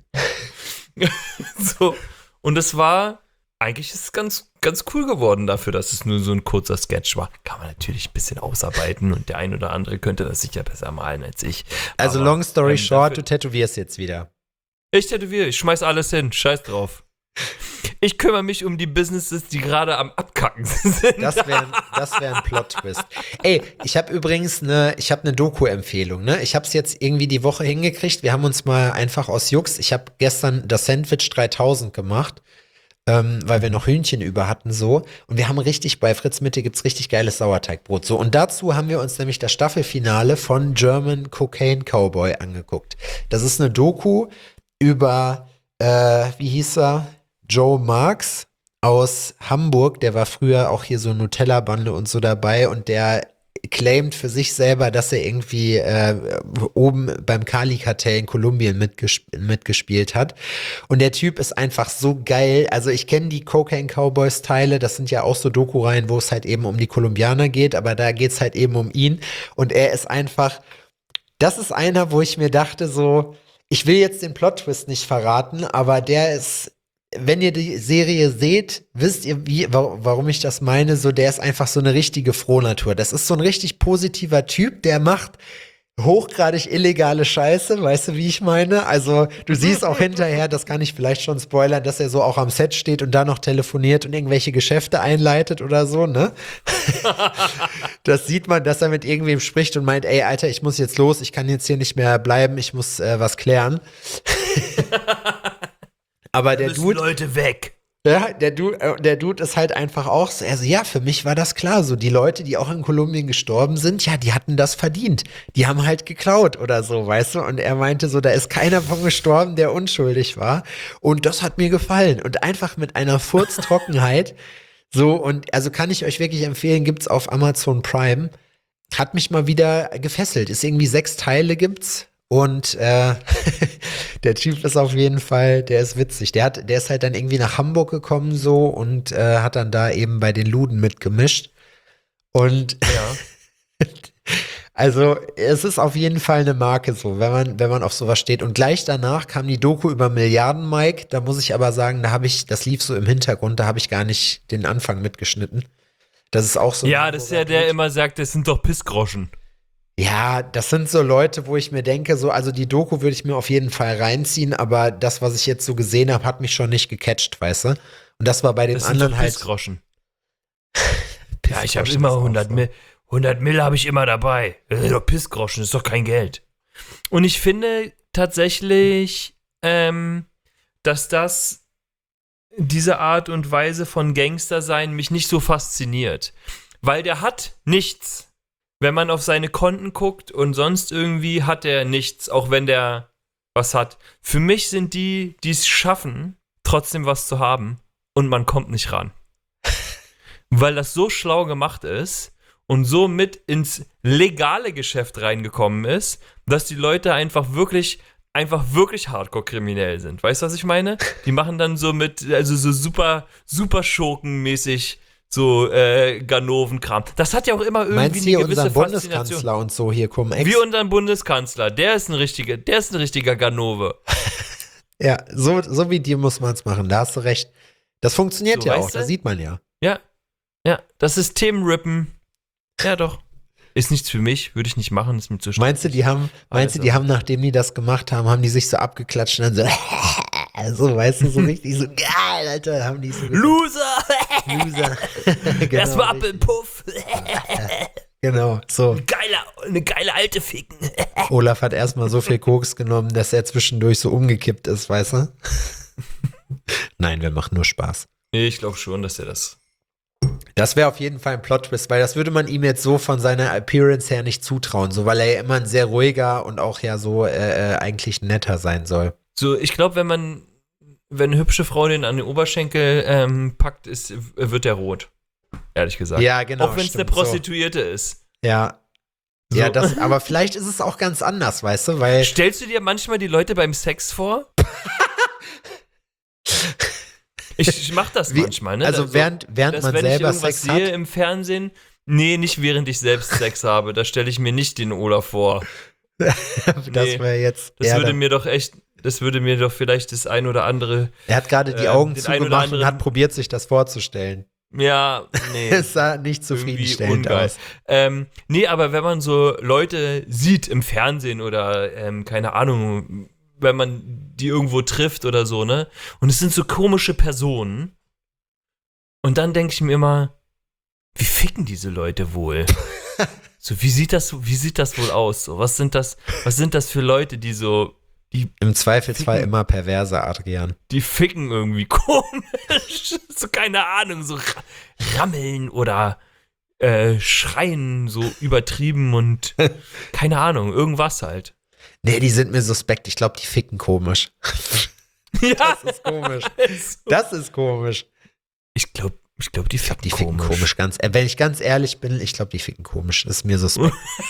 So. Und es war, eigentlich ist es ganz, ganz cool geworden dafür, dass es nur so ein kurzer Sketch war. Kann man natürlich ein bisschen ausarbeiten, und der ein oder andere könnte das sicher besser malen als ich. Also Aber, long story ähm, short, dafür- du tätowierst jetzt wieder. Ich tätowiere, ich schmeiß alles hin, scheiß drauf. Ich kümmere mich um die Businesses, die gerade am Abkacken sind. Das wäre das wär ein Plot-Twist. Ey, ich habe übrigens eine, ich habe eine Doku-Empfehlung, ne? Ich habe es jetzt irgendwie die Woche hingekriegt. Wir haben uns mal einfach aus Jux, ich habe gestern das Sandwich dreitausend gemacht, ähm, weil wir noch Hühnchen über hatten so. Und wir haben richtig, bei Fritz Mitte gibt's richtig geiles Sauerteigbrot. So, und dazu haben wir uns nämlich das Staffelfinale von German Cocaine Cowboy angeguckt. Das ist eine Doku über, äh, wie hieß er? Joe Marks aus Hamburg, der war früher auch hier so Nutella-Bande und so dabei, und der claimt für sich selber, dass er irgendwie äh, oben beim Cali-Kartell in Kolumbien mitgesp mitgespielt hat. Und der Typ ist einfach so geil. Also ich kenne die Cocaine Cowboys Teile, das sind ja auch so Doku-Reihen, wo es halt eben um die Kolumbianer geht, aber da geht es halt eben um ihn. Und er ist einfach, das ist einer, wo ich mir dachte so, ich will jetzt den Plot-Twist nicht verraten, aber der ist, wenn ihr die Serie seht, wisst ihr, wie, wa- warum ich das meine. So, der ist einfach so eine richtige Frohnatur. Das ist so ein richtig positiver Typ, der macht hochgradig illegale Scheiße, weißt du, wie ich meine? Also du siehst auch hinterher, das kann ich vielleicht schon spoilern, dass er so auch am Set steht und da noch telefoniert und irgendwelche Geschäfte einleitet oder so, ne? Das sieht man, dass er mit irgendwem spricht und meint, ey, Alter, ich muss jetzt los, ich kann jetzt hier nicht mehr bleiben, ich muss äh, was klären. Aber der Dude, Leute weg. ja, der Dude, äh, der Dude ist halt einfach auch so, also ja, für mich war das klar, so die Leute, die auch in Kolumbien gestorben sind, ja, die hatten das verdient. Die haben halt geklaut oder so, weißt du? Und er meinte so, da ist keiner von gestorben, der unschuldig war. Und das hat mir gefallen. Und einfach mit einer Furztrockenheit, so, und also kann ich euch wirklich empfehlen, gibt's auf Amazon Prime. Hat mich mal wieder gefesselt. Ist irgendwie sechs Teile gibt's. Und äh, der Typ ist auf jeden Fall, der ist witzig. Der hat, der ist halt dann irgendwie nach Hamburg gekommen so und äh, hat dann da eben bei den Luden mitgemischt. Und Ja. also es ist auf jeden Fall eine Marke so, wenn man, wenn man auf sowas steht. Und gleich danach kam die Doku über Milliarden Mike. Da muss ich aber sagen, da habe ich, das lief so im Hintergrund, da habe ich gar nicht den Anfang mitgeschnitten. Das ist auch so. Ja, das ist ja der, der immer sagt, das sind doch Pissgroschen. Ja, das sind so Leute, wo ich mir denke, so, also die Doku würde ich mir auf jeden Fall reinziehen, aber das, was ich jetzt so gesehen habe, hat mich schon nicht gecatcht, weißt du? Und das war bei den Das sind anderen doch halt. Pissgroschen. Ja, ich habe Pissgroschen immer ist auch hundert so. Mil, hundert Mil habe ich immer dabei. Das ist doch Pissgroschen, das ist doch kein Geld. Und ich finde tatsächlich, ähm, dass das, diese Art und Weise von Gangster-Sein mich nicht so fasziniert. Weil der hat nichts. Wenn man auf seine Konten guckt und sonst irgendwie hat er nichts, auch wenn der was hat. Für mich sind die, die es schaffen, trotzdem was zu haben und man kommt nicht ran. Weil das so schlau gemacht ist und so mit ins legale Geschäft reingekommen ist, dass die Leute einfach wirklich, einfach wirklich Hardcore-kriminell sind. Weißt du, was ich meine? Die machen dann so mit, also so super, super Schurkenmäßig so äh, Ganoven-Kram. Das hat ja auch immer irgendwie Meinst du eine hier gewisse unseren Faszination. Bundeskanzler und so hier kommen Wie unseren Bundeskanzler. Der ist ein richtiger, der ist ein richtiger Ganove. Ja, so, so wie dir muss man es machen, da hast du recht. Das funktioniert So, ja weißt auch, du? das sieht man ja. Ja, ja, das ist Themenrippen. Ja, doch. Ist nichts für mich, würde ich nicht machen, ist mir zu Meinst du, die haben, meinst du, die Also. haben, nachdem die das gemacht haben, haben die sich so abgeklatscht und dann so, so, weißt du, so richtig so, geil, Alter, haben die so gesagt, Loser! Loser. Genau, Erstmal ab richtig. in den Puff. Genau, so. Geile, eine geile alte Ficken. Olaf hat erstmal so viel Koks genommen, dass er zwischendurch so umgekippt ist, weißt du? Nein, wir machen nur Spaß. Nee, ich glaube schon, dass er das. Das wäre auf jeden Fall ein Plot-Twist, weil das würde man ihm jetzt so von seiner Appearance her nicht zutrauen, so weil er ja immer ein sehr ruhiger und auch ja so äh, äh, eigentlich netter sein soll. So, ich glaube, wenn man, wenn eine hübsche Frau den an den Oberschenkel ähm, packt, ist, wird der rot. Ehrlich gesagt. Ja, genau. Auch wenn es eine stimmt, so. Prostituierte ist. Ja. So. Ja, das, aber vielleicht ist es auch ganz anders, weißt du, weil Stellst du dir manchmal die Leute beim Sex vor? Ich, ich mach das Wie- manchmal, ne? also während, während dass, man wenn ich selber irgendwas Sex sehe hat, im Fernsehen, nee, nicht während ich selbst Sex habe, da stelle ich mir nicht den Olaf vor. das nee, wäre jetzt, Das ja, würde dann- mir doch echt, das würde mir doch vielleicht das ein oder andere, er hat gerade die äh, Augen den ein oder zugemacht und anderen- hat probiert, sich das vorzustellen. ja, nee. Es sah nicht Irgendwie zufriedenstellend ungeil. aus. Ähm, nee, aber wenn man so Leute sieht im Fernsehen oder, ähm, keine Ahnung, wenn man die irgendwo trifft oder so, ne? Und es sind so komische Personen. Und dann denke ich mir immer, wie ficken diese Leute wohl? So, wie sieht das, wie sieht das wohl aus? So, was sind das, was sind das für Leute, die so, die, Im Zweifelsfall Ficken. immer perverser, Adrian. die ficken irgendwie komisch? So, keine Ahnung, so ra- rammeln oder äh, schreien, so übertrieben und keine Ahnung, irgendwas halt. Nee, die sind mir suspekt. Ich glaube, die ficken komisch. Ja, Das ist komisch. Das ist komisch. ich glaube, ich glaube, die Ich glaube, ficken die ficken komisch. komisch. Ganz, äh, wenn ich ganz ehrlich bin, ich glaube, die ficken komisch. Das ist mir suspekt.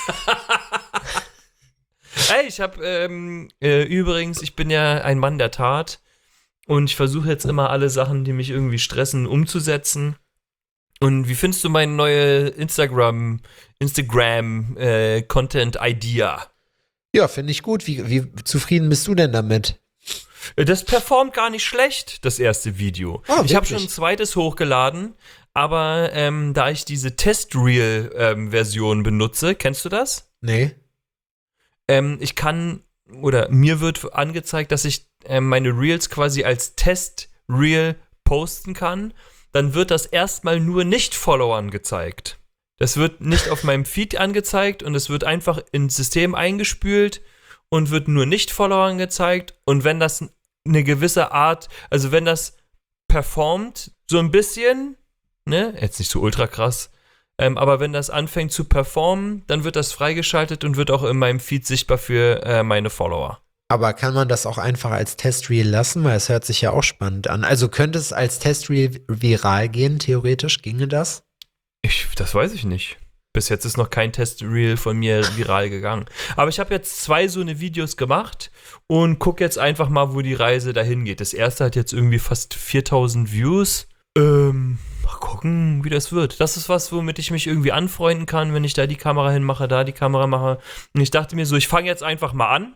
Ey, ich habe ähm, äh, übrigens, ich bin ja ein Mann der Tat und ich versuche jetzt immer alle Sachen, die mich irgendwie stressen, umzusetzen. Und wie findest du meine neue Instagram, Instagram äh, Content Idea? Ja, finde ich gut. Wie, wie zufrieden bist du denn damit? Äh, Das performt gar nicht schlecht, das erste Video. Oh, ich habe wirklich? schon ein zweites hochgeladen, aber ähm, da ich diese Test-Reel-Version benutze, kennst du das? Nee. ähm, ich kann, oder mir wird angezeigt, dass ich äh, meine Reels quasi als Test-Reel posten kann. Dann wird das erstmal nur Nicht-Followern gezeigt. Das wird nicht auf meinem Feed angezeigt und es wird einfach ins System eingespült und wird nur Nicht-Followern gezeigt. Und wenn das eine gewisse Art, also wenn das performt, so ein bisschen, ne, jetzt nicht so ultra krass, ähm, aber wenn das anfängt zu performen, dann wird das freigeschaltet und wird auch in meinem Feed sichtbar für äh, meine Follower. Aber kann man das auch einfach als Testreel lassen? Weil es hört sich ja auch spannend an. Also könnte es als Testreel viral gehen, theoretisch? Ginge das? Ich, das weiß ich nicht. Bis jetzt ist noch kein Test-Reel von mir viral gegangen. Aber ich habe jetzt zwei so eine Videos gemacht und gucke jetzt einfach mal, wo die Reise dahin geht. Das erste hat jetzt irgendwie fast viertausend Views. Ähm, mal gucken, wie das wird. Das ist was, womit ich mich irgendwie anfreunden kann, wenn ich da die Kamera hinmache, da die Kamera mache. Und ich dachte mir so, ich fange jetzt einfach mal an,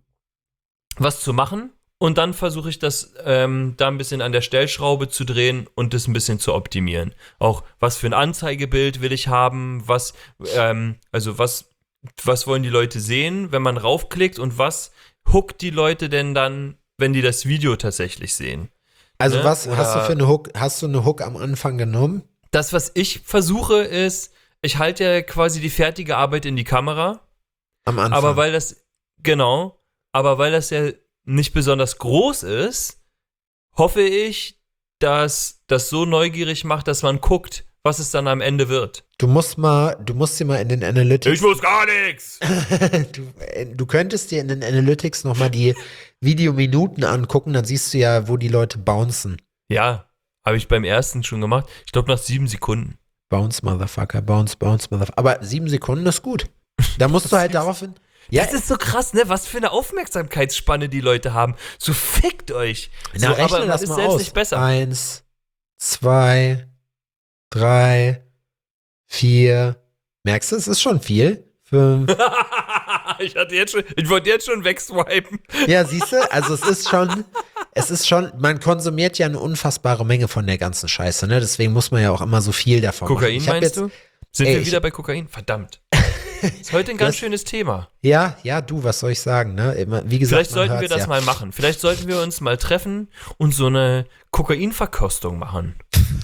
was zu machen. Und dann versuche ich das ähm, da ein bisschen an der Stellschraube zu drehen und das ein bisschen zu optimieren. Auch was für ein Anzeigebild will ich haben, was, ähm, also was, was wollen die Leute sehen, wenn man raufklickt und was hookt die Leute denn dann, wenn die das Video tatsächlich sehen. Also Ne? was Oder hast du für eine Hook, hast du eine Hook am Anfang genommen? Das, was ich versuche, ist, ich halte ja quasi die fertige Arbeit in die Kamera, Am Anfang. aber weil das, genau, aber weil das ja nicht besonders groß ist, hoffe ich, dass das so neugierig macht, dass man guckt, was es dann am Ende wird. Du musst mal, du musst dir mal in den Analytics. Ich muss gar nichts! du, äh, du könntest dir in den Analytics nochmal die Videominuten angucken, dann siehst du ja, wo die Leute bouncen. Ja, habe ich beim ersten schon gemacht. Ich glaube nach sieben Sekunden. Bounce, Motherfucker, bounce, bounce, Motherfucker. Aber sieben Sekunden ist gut. Da musst du halt darauf hin. Ja, Das ist so krass, ne? Was für eine Aufmerksamkeitsspanne die Leute haben. So fickt euch. So, na, rechne aber man das ist mal selbst aus. nicht besser. Eins, zwei, drei, vier. Merkst du, es ist schon viel. Fünf. ich hatte jetzt schon, ich wollte jetzt schon wegswipen. Ja, siehst du, also es ist schon, es ist schon, man konsumiert ja eine unfassbare Menge von der ganzen Scheiße, ne? Deswegen muss man ja auch immer so viel davon Kokain machen. Ich hab meinst jetzt, du? Sind ey, wir ich- wieder bei Kokain? Verdammt. Ist heute ein ganz Das- schönes Thema. Ja, ja, du, was soll ich sagen, ne? Immer, wie gesagt, Vielleicht man sollten wir hört's das ja. mal machen. Vielleicht sollten wir uns mal treffen und so eine Kokainverkostung machen.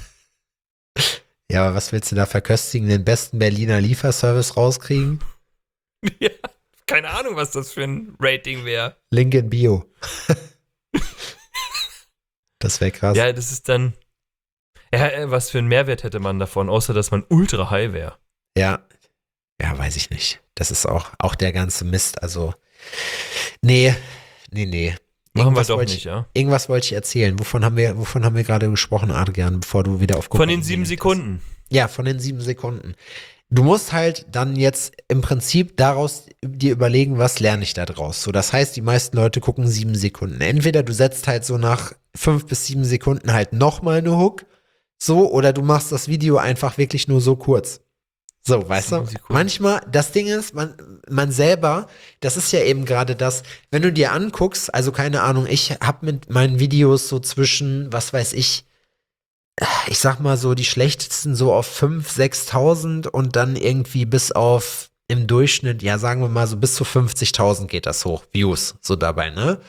Ja, aber was willst du da verköstigen? Den besten Berliner Lieferservice rauskriegen? ja, keine Ahnung, was das für ein Rating wäre. Link in Bio. Das wäre krass. Ja, das ist dann. Ja, äh, was für einen Mehrwert hätte man davon, außer dass man ultra high wäre? Ja. Ja, weiß ich nicht. Das ist auch, auch der ganze Mist. Also, nee, nee, nee. Machen wir Irgendwas doch wollte nicht, ich, ja? Irgendwas wollte ich erzählen. Wovon haben wir, wovon haben wir gerade gesprochen, Adrian, bevor du wieder auf Von Kokain den sieben geredet hast? Sekunden. Ja, von den sieben Sekunden. Du musst halt dann jetzt im Prinzip daraus dir überlegen, was lerne ich da draus. So, das heißt, die meisten Leute gucken sieben Sekunden. Entweder du setzt halt so nach fünf bis sieben Sekunden halt nochmal eine Hook, so, oder du machst das Video einfach wirklich nur so kurz. So, weißt Sieben du? Sekunden. Manchmal, das Ding ist, man, man selber, das ist ja eben gerade das, wenn du dir anguckst, also keine Ahnung, ich hab mit meinen Videos so zwischen, was weiß ich, ich sag mal so, die schlechtesten so auf fünftausend, sechstausend und dann irgendwie bis auf im Durchschnitt, ja, sagen wir mal so bis zu fünfzigtausend geht das hoch, Views, so dabei, ne?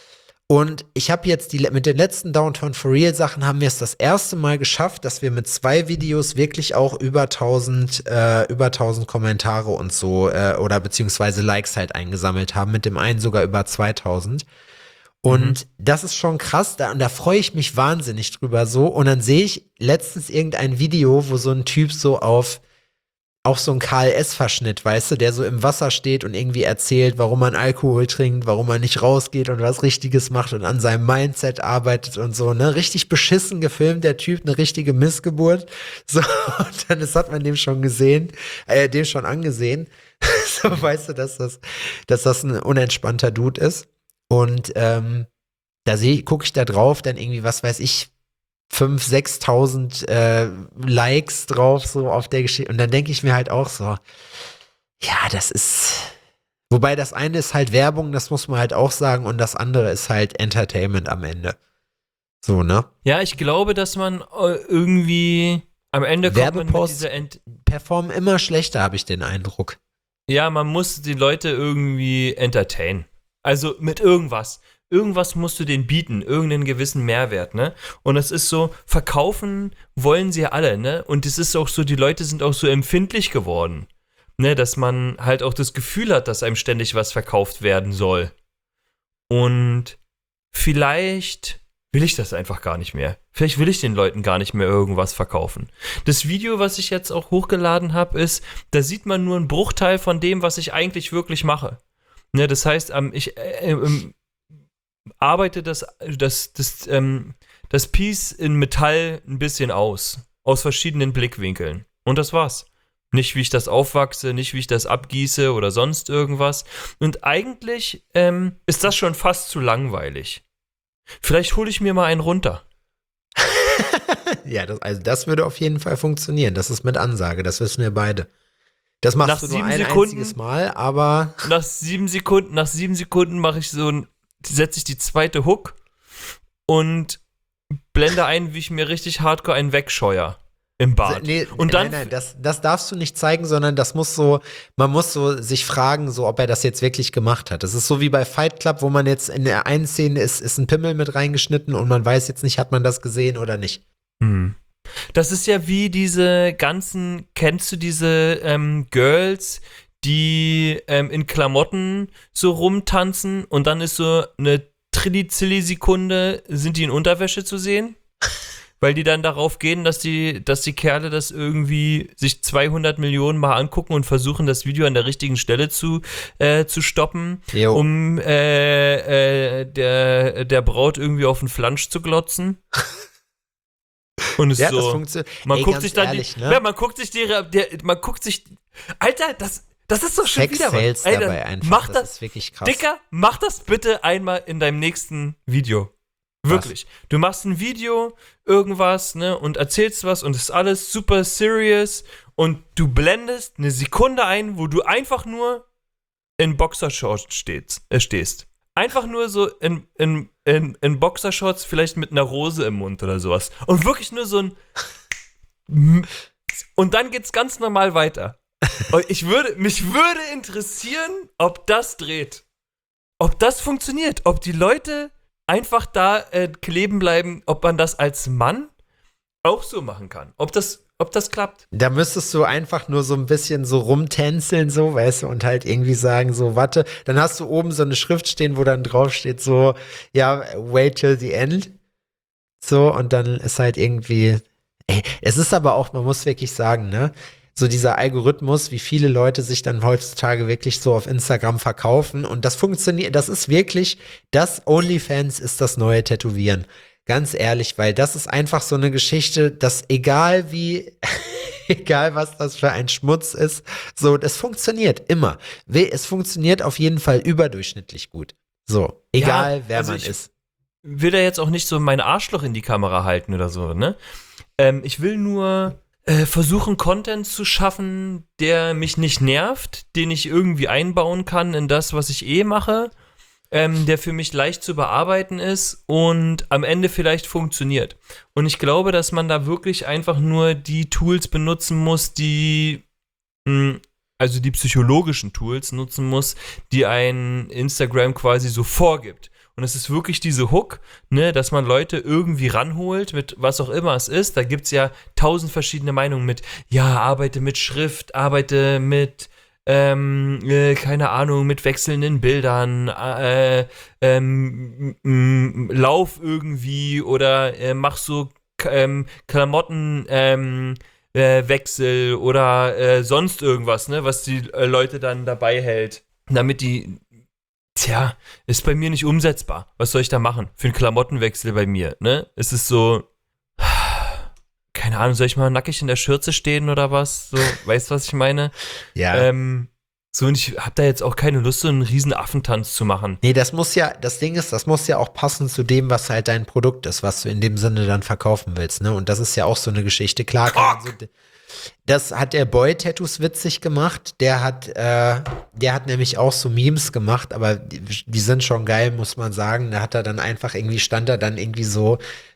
Und ich habe jetzt die, mit den letzten Downtown for Real Sachen haben wir es das erste Mal geschafft, dass wir mit zwei Videos wirklich auch über tausend, äh, über tausend Kommentare und so, äh, oder beziehungsweise Likes halt eingesammelt haben, mit dem einen sogar über zweitausend. Und das ist schon krass, da, und da freue ich mich wahnsinnig drüber so. Und dann sehe ich letztens irgendein Video, wo so ein Typ so auf, auch so ein K L S-Verschnitt, weißt du, der so im Wasser steht und irgendwie erzählt, warum man Alkohol trinkt, warum man nicht rausgeht und was Richtiges macht und an seinem Mindset arbeitet und so, ne? Richtig beschissen gefilmt, der Typ, eine richtige Missgeburt. So, und dann das hat man dem schon gesehen, äh, dem schon angesehen. So, weißt du, dass das, dass das ein unentspannter Dude ist. Und ähm, da sehe gucke ich da drauf, dann irgendwie, was weiß ich, fünftausend, sechstausend äh, Likes drauf, so auf der Geschichte. Und dann denke ich mir halt auch so, ja, das ist, wobei das eine ist halt Werbung, das muss man halt auch sagen, und das andere ist halt Entertainment am Ende. So, ne? Ja, ich glaube, dass man äh, irgendwie am Ende kommt man mit Werbeposts dieser Ent performen immer schlechter, habe ich den Eindruck. ja, man muss die Leute irgendwie entertainen. Also mit irgendwas. Irgendwas musst du denen bieten, irgendeinen gewissen Mehrwert, ne? Und das ist so, verkaufen wollen sie ja alle, ne? Und es ist auch so, die Leute sind auch so empfindlich geworden, ne? Dass man halt auch das Gefühl hat, dass einem ständig was verkauft werden soll. Und vielleicht will ich das einfach gar nicht mehr. Vielleicht will ich den Leuten gar nicht mehr irgendwas verkaufen. Das Video, was ich jetzt auch hochgeladen habe, ist, da sieht man nur einen Bruchteil von dem, was ich eigentlich wirklich mache. Ne, das heißt, ähm, ich äh, ähm, arbeite das, das, das, ähm, das Piece in Metall ein bisschen aus. Aus verschiedenen Blickwinkeln. Und das war's. Nicht, wie ich das aufwachse, nicht, wie ich das abgieße oder sonst irgendwas. Und eigentlich ähm, ist das schon fast zu langweilig. Vielleicht hole ich mir mal einen runter. Ja, das, also das würde auf jeden Fall funktionieren. Das ist mit Ansage, das wissen wir beide. Das machst Nach du nur sieben ein Sekunden- einziges Mal, aber Nach sieben Sekunden, nach sieben Sekunden mache ich so ein, setze ich die zweite Hook und blende ein, wie ich mir richtig hardcore einen wegscheuer im Bad. Nee, und dann, nein, nein, das, das darfst du nicht zeigen, sondern das muss so, man muss so sich fragen, so ob er das jetzt wirklich gemacht hat. Das ist so wie bei Fight Club, wo man jetzt in der einen Szene ist, ist ein Pimmel mit reingeschnitten und man weiß jetzt nicht, hat man das gesehen oder nicht. Hm. Das ist ja wie diese ganzen, kennst du diese ähm, Girls, die ähm, in Klamotten so rumtanzen und dann ist so eine Trilli-Zilli-Sekunde, sind die in Unterwäsche zu sehen? Weil die dann darauf gehen, dass die, dass die Kerle das irgendwie sich zweihundert Millionen Mal angucken und versuchen, das Video an der richtigen Stelle zu, äh, zu stoppen, Jo. um äh, äh, der, der Braut irgendwie auf den Flansch zu glotzen. Und es Ja, so, das funktioniert. man Ey, guckt ganz sich dann ehrlich, die, ne? ja, man guckt sich die, der, man guckt sich, Alter, das, das ist doch schon Sex wieder Sales was. Alter, dabei einfach. mach das das, ist wirklich krass. Dicker, mach das bitte einmal in deinem nächsten Video. Wirklich. Du machst ein Video, irgendwas, ne, und erzählst was und es ist alles super serious und du blendest eine Sekunde ein, wo du einfach nur in Boxershorts stehst, äh, stehst. Einfach nur so in, in, in, in Boxershorts, vielleicht mit einer Rose im Mund oder sowas. Und wirklich nur so ein und dann geht's ganz normal weiter. Und ich würde, mich würde interessieren, ob das dreht. Ob das funktioniert. Ob die Leute einfach da äh, kleben bleiben, ob man das als Mann auch so machen kann. Ob das, ob das klappt. Da müsstest du einfach nur so ein bisschen so rumtänzeln, so, weißt du, und halt irgendwie sagen, so, warte, dann hast du oben so eine Schrift stehen, wo dann drauf steht, so, ja, wait till the end. So, und dann ist halt irgendwie, ey, es ist aber auch, man muss wirklich sagen, ne, so dieser Algorithmus, wie viele Leute sich dann heutzutage wirklich so auf Instagram verkaufen. Und das funktioniert, das ist wirklich, das OnlyFans ist das neue Tätowieren. Ganz ehrlich, weil das ist einfach so eine Geschichte, dass egal wie, egal was das für ein Schmutz ist, so, das funktioniert immer. Es funktioniert auf jeden Fall überdurchschnittlich gut. So, egal Ja, wer also man ich- ist. Will da jetzt auch nicht so mein Arschloch in die Kamera halten oder so, ne? Ähm, ich will nur äh, versuchen, Content zu schaffen, der mich nicht nervt, den ich irgendwie einbauen kann in das, was ich eh mache, ähm, der für mich leicht zu bearbeiten ist und am Ende vielleicht funktioniert. Und ich glaube, dass man da wirklich einfach nur die Tools benutzen muss, die, mh, also die psychologischen Tools nutzen muss, die ein Instagram quasi so vorgibt. Und es ist wirklich diese Hook, ne, dass man Leute irgendwie ranholt, mit was auch immer es ist. Da gibt es ja tausend verschiedene Meinungen mit, ja, arbeite mit Schrift, arbeite mit, ähm, äh, keine Ahnung, mit wechselnden Bildern, äh, ähm, m- m- lauf irgendwie oder äh, mach so K- ähm, Klamotten, ähm, äh, Wechsel oder äh, sonst irgendwas, ne, was die äh, Leute dann dabei hält, damit die. Tja, ist bei mir nicht umsetzbar. Was soll ich da machen? Für einen Klamottenwechsel bei mir, ne? Es ist so, keine Ahnung, soll ich mal nackig in der Schürze stehen oder was? So, weißt du, was ich meine? Ja. Ähm, so, und ich hab da jetzt auch keine Lust, so einen riesen Affentanz zu machen. Nee, das muss ja, das Ding ist, das muss ja auch passen zu dem, was halt dein Produkt ist, was du in dem Sinne dann verkaufen willst, ne? Und das ist ja auch so eine Geschichte. Klar, kann man so, das hat der Boy Tattoos witzig gemacht. Der hat, äh, der hat nämlich auch so Memes gemacht, aber die, die sind schon geil, muss man sagen. Da hat er dann einfach irgendwie, stand er dann irgendwie so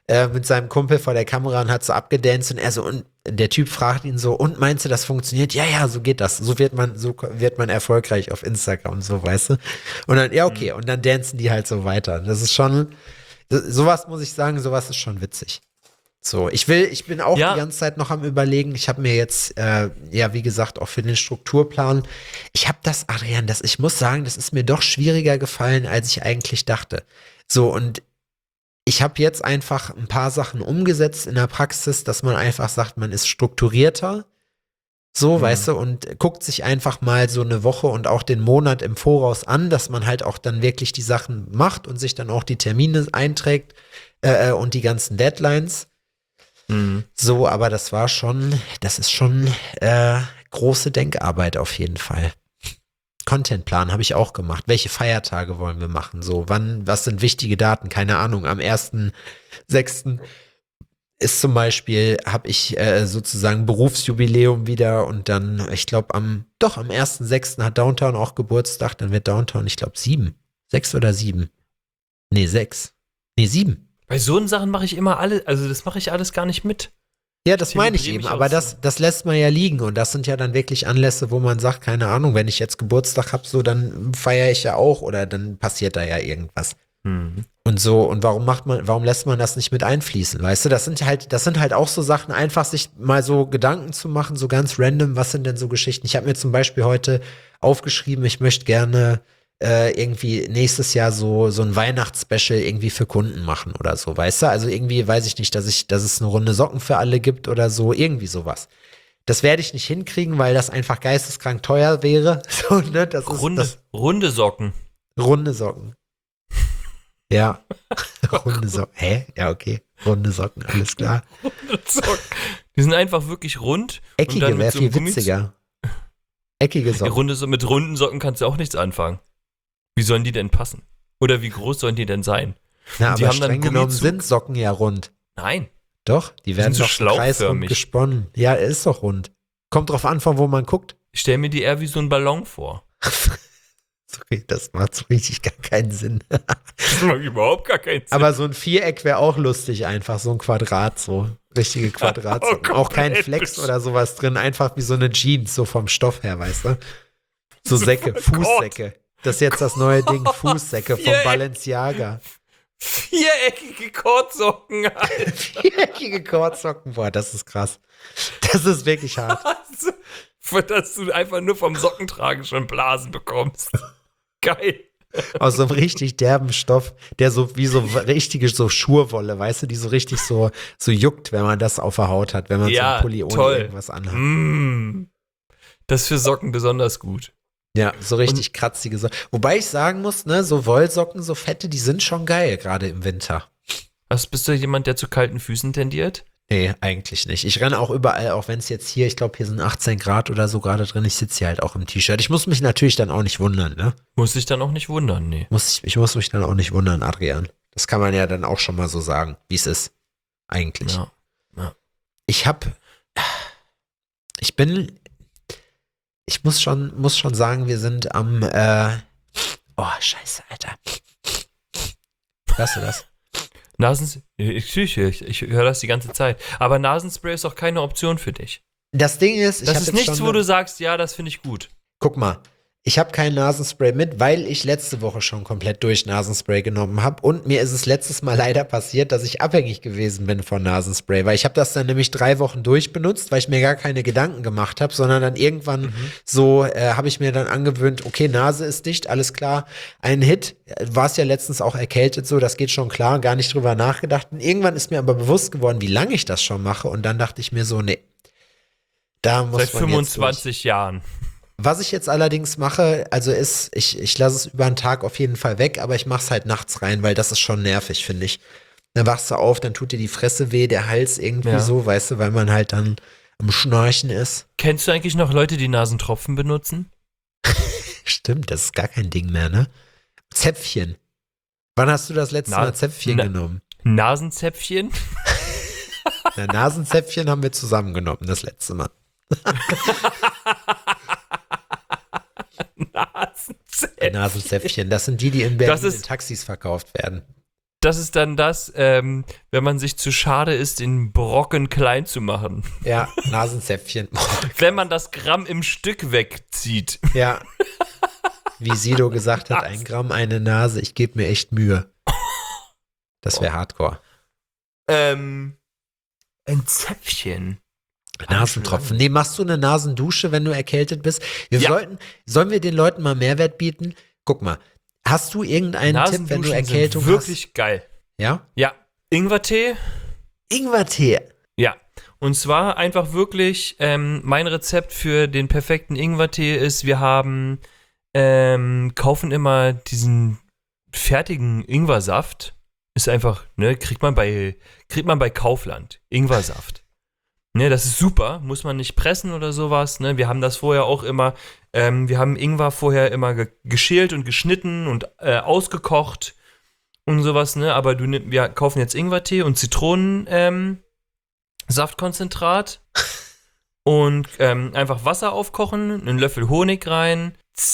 äh, mit seinem Kumpel vor der Kamera und hat so abgedanced und er so, und der Typ fragt ihn so, und meinst du, das funktioniert? Ja, ja, so geht das. So wird man, so wird man erfolgreich auf Instagram, so, weißt du? Und dann, ja, okay, und dann dancen die halt so weiter. Das ist schon, sowas muss ich sagen, sowas ist schon witzig. So, ich will, ich bin auch Ja. die ganze Zeit noch am Überlegen. Ich habe mir jetzt, äh, ja, wie gesagt, auch für den Strukturplan, ich habe das, Adrian, das, ich muss sagen, das ist mir doch schwieriger gefallen, als ich eigentlich dachte. So, und ich habe jetzt einfach ein paar Sachen umgesetzt in der Praxis, dass man einfach sagt, man ist strukturierter. So, Mhm. weißt du, und guckt sich einfach mal so eine Woche und auch den Monat im Voraus an, dass man halt auch dann wirklich die Sachen macht und sich dann auch die Termine einträgt äh, und die ganzen Deadlines. Mhm. So, aber das war schon, das ist schon äh, große Denkarbeit auf jeden Fall. Contentplan habe ich auch gemacht. Welche Feiertage wollen wir machen? So, wann, was sind wichtige Daten? Keine Ahnung. Am ersten sechsten ist zum Beispiel, habe ich äh, sozusagen Berufsjubiläum wieder und dann, ich glaube, am, doch, am ersten sechsten hat Downtown auch Geburtstag, dann wird Downtown, ich glaube, sieben. Sechs oder sieben? Nee, sechs. Nee, sieben. Bei so Sachen mache ich immer alle, also das mache ich alles gar nicht mit. Ja, das meine ich Zelebriere eben, mich aber auch das, so. das lässt man ja liegen und das sind ja dann wirklich Anlässe, wo man sagt, keine Ahnung, wenn ich jetzt Geburtstag habe, so, dann feiere ich ja auch oder dann passiert da ja irgendwas. Mhm. Und so, und warum macht man, warum lässt man das nicht mit einfließen, weißt du? Das sind halt, das sind halt auch so Sachen, einfach sich mal so Gedanken zu machen, so ganz random, was sind denn so Geschichten? Ich habe mir zum Beispiel heute aufgeschrieben, ich möchte gerne äh, irgendwie nächstes Jahr so, so ein Weihnachtsspecial irgendwie für Kunden machen oder so, weißt du? Also irgendwie weiß ich nicht, dass ich, dass es eine runde Socken für alle gibt oder so, irgendwie sowas. Das werde ich nicht hinkriegen, weil das einfach geisteskrank teuer wäre. So, ne? Das ist Runde, das, runde Socken. runde Socken. Ja. Runde Socken. Hä? Ja, okay. Runde Socken, alles klar. Socken. Die sind einfach wirklich rund. und Eckige dann mit wäre so einem viel Gummi- witziger. Eckige Ja, Socken. runde, so- mit runden Socken kannst du auch nichts anfangen. Wie sollen die denn passen? Oder wie groß sollen die denn sein? Na, die aber haben dann streng genommen Gummizug. sind Socken ja rund. Nein. Doch, die werden sind so doch so kreisrund schlauchförmig. gesponnen. Ja, er ist doch rund. Kommt drauf an, von wo man guckt. Ich stelle mir die eher wie so ein Ballon vor. Sorry, das macht so richtig gar keinen Sinn. Das macht überhaupt gar keinen Sinn. Aber so ein Viereck wäre auch lustig, einfach so ein Quadrat, so richtige Quadratsocken. Oh, auch kein komplett Flex besch- oder sowas drin, einfach wie so eine Jeans, so vom Stoff her, weißt du? So Säcke, Gott. Fußsäcke. Das ist jetzt das neue Ding, Fußsäcke vom Viereck. Balenciaga. Viereckige Kordsocken, Alter. Viereckige Kordsocken, boah, das ist krass. Das ist wirklich hart. Also, für dass du einfach nur vom Sockentragen schon Blasen bekommst. Geil. Aus so einem richtig derben Stoff, der so wie so richtige so Schurwolle, weißt du, die so richtig so, so juckt, wenn man das auf der Haut hat, wenn man so Ja, einen Pulli ohne toll. irgendwas anhat. Mm. Das ist für Socken besonders gut. Ja, so richtig kratzige Socken. Wobei ich sagen muss, ne, so Wollsocken, so fette, die sind schon geil, gerade im Winter. Was, bist du jemand, der zu kalten Füßen tendiert? Nee, eigentlich nicht. Ich renne auch überall, auch wenn es jetzt hier, ich glaube, hier sind achtzehn Grad oder so gerade drin. Ich sitze hier halt auch im T-Shirt. Ich muss mich natürlich dann auch nicht wundern, ne? Muss ich dann auch nicht wundern, nee. Muss ich, ich muss mich dann auch nicht wundern, Adrian. Das kann man ja dann auch schon mal so sagen, wie es ist. Eigentlich. Ja. Ich hab, ich bin, ich muss schon, muss schon sagen, wir sind am, äh, oh, scheiße, Alter. Hörst du das? Nasens, ich, ich, ich, ich höre das die ganze Zeit. Aber Nasenspray ist doch keine Option für dich. Das Ding ist, ich Das hab ist jetzt nichts, schon wo eine- du sagst, ja, das finde ich gut. Guck mal, ich habe kein Nasenspray mit, weil ich letzte Woche schon komplett durch Nasenspray genommen habe. Und mir ist es letztes Mal leider passiert, dass ich abhängig gewesen bin von Nasenspray. Weil ich habe das dann nämlich drei Wochen durchbenutzt, weil ich mir gar keine Gedanken gemacht habe, sondern dann irgendwann Mhm. so äh, habe ich mir dann angewöhnt, okay, Nase ist dicht, alles klar. Ein Hit, war es ja letztens auch erkältet so, das geht schon klar, gar nicht drüber nachgedacht. Und irgendwann ist mir aber bewusst geworden, wie lange ich das schon mache. Und dann dachte ich mir so, nee, da muss Seit man jetzt durch. fünfundzwanzig Jahren. Was ich jetzt allerdings mache, also ist, ich, ich lasse es über einen Tag auf jeden Fall weg, aber ich mache es halt nachts rein, weil das ist schon nervig, finde ich. Dann wachst du auf, dann tut dir die Fresse weh, der Hals irgendwie Ja. so, weißt du, weil man halt dann am Schnarchen ist. Kennst du eigentlich noch Leute, die Nasentropfen benutzen? Stimmt, das ist gar kein Ding mehr, ne? Zäpfchen. Wann hast du das letzte Na- Mal Zäpfchen na- genommen? Nasenzäpfchen? Na, Nasenzäpfchen haben wir zusammengenommen, das letzte Mal. Nasenzäpfchen. Nasenzäpfchen, das sind die, die in Berlin Das ist- in Taxis verkauft werden. das ist dann das, ähm, wenn man sich zu schade ist, den Brocken klein zu machen. Ja, Nasenzäpfchen. Wenn man das Gramm im Stück wegzieht. Ja. Wie Sido gesagt hat, ein Gramm, eine Nase, ich gebe mir echt Mühe. Das wäre Hardcore. Ähm, ein Zäpfchen. Nasentropfen. Nee, machst du eine Nasendusche, wenn du erkältet bist? Wir Ja. sollten, sollen wir den Leuten mal Mehrwert bieten? Guck mal, hast du irgendeinen Tipp, wenn du Nasenduschen Erkältung sind wirklich hast? geil. Ja? Ja, Ingwertee. Ingwertee. Ja, und zwar einfach wirklich, ähm, mein Rezept für den perfekten Ingwertee ist, wir haben, ähm, kaufen immer diesen fertigen Ingwersaft. Ist einfach, ne, kriegt man bei, kriegt man bei Kaufland. Ingwersaft. Ne, das ist super, muss man nicht pressen oder sowas, ne, wir haben das vorher auch immer, ähm, wir haben Ingwer vorher immer ge- geschält und geschnitten und äh, ausgekocht und sowas, ne, aber du, nimm- wir kaufen jetzt Ingwertee und Zitronen, ähm, Saftkonzentrat und ähm, einfach Wasser aufkochen, einen Löffel Honig rein,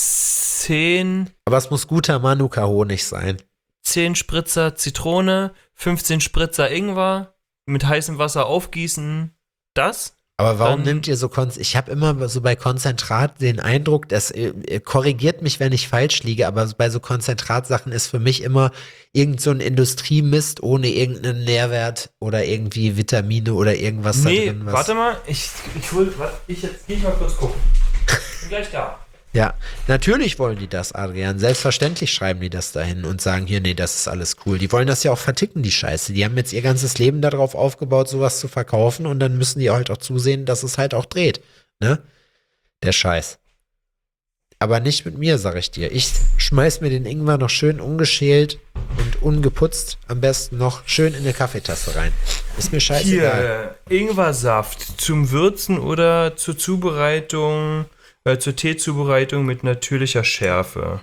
zehn, Aber es muss guter Manuka-Honig sein. zehn Spritzer Zitrone, fünfzehn Spritzer Ingwer, mit heißem Wasser aufgießen, das. Aber warum Dann- nimmt ihr so Konzentrat? Ich habe immer so bei Konzentrat den Eindruck, dass äh, korrigiert mich, wenn ich falsch liege, aber bei so Konzentratsachen ist für mich immer irgend so ein Industriemist ohne irgendeinen Nährwert oder irgendwie Vitamine oder irgendwas Nee, da drin. Was warte mal, ich, ich hol, warte, ich jetzt geh ich mal kurz gucken. Bin gleich da. Ja, natürlich wollen die das, Adrian. Selbstverständlich schreiben die das dahin und sagen, hier, nee, das ist alles cool. Die wollen das ja auch verticken, die Scheiße. Die haben jetzt ihr ganzes Leben darauf aufgebaut, sowas zu verkaufen und dann müssen die halt auch zusehen, dass es halt auch dreht. Ne? Der Scheiß. Aber nicht mit mir, sag ich dir. Ich schmeiß mir den Ingwer noch schön ungeschält und ungeputzt, am besten noch schön in eine Kaffeetasse rein. Ist mir scheißegal. Hier, Ingwersaft zum Würzen oder zur Zubereitung, äh, zur Teezubereitung mit natürlicher Schärfe.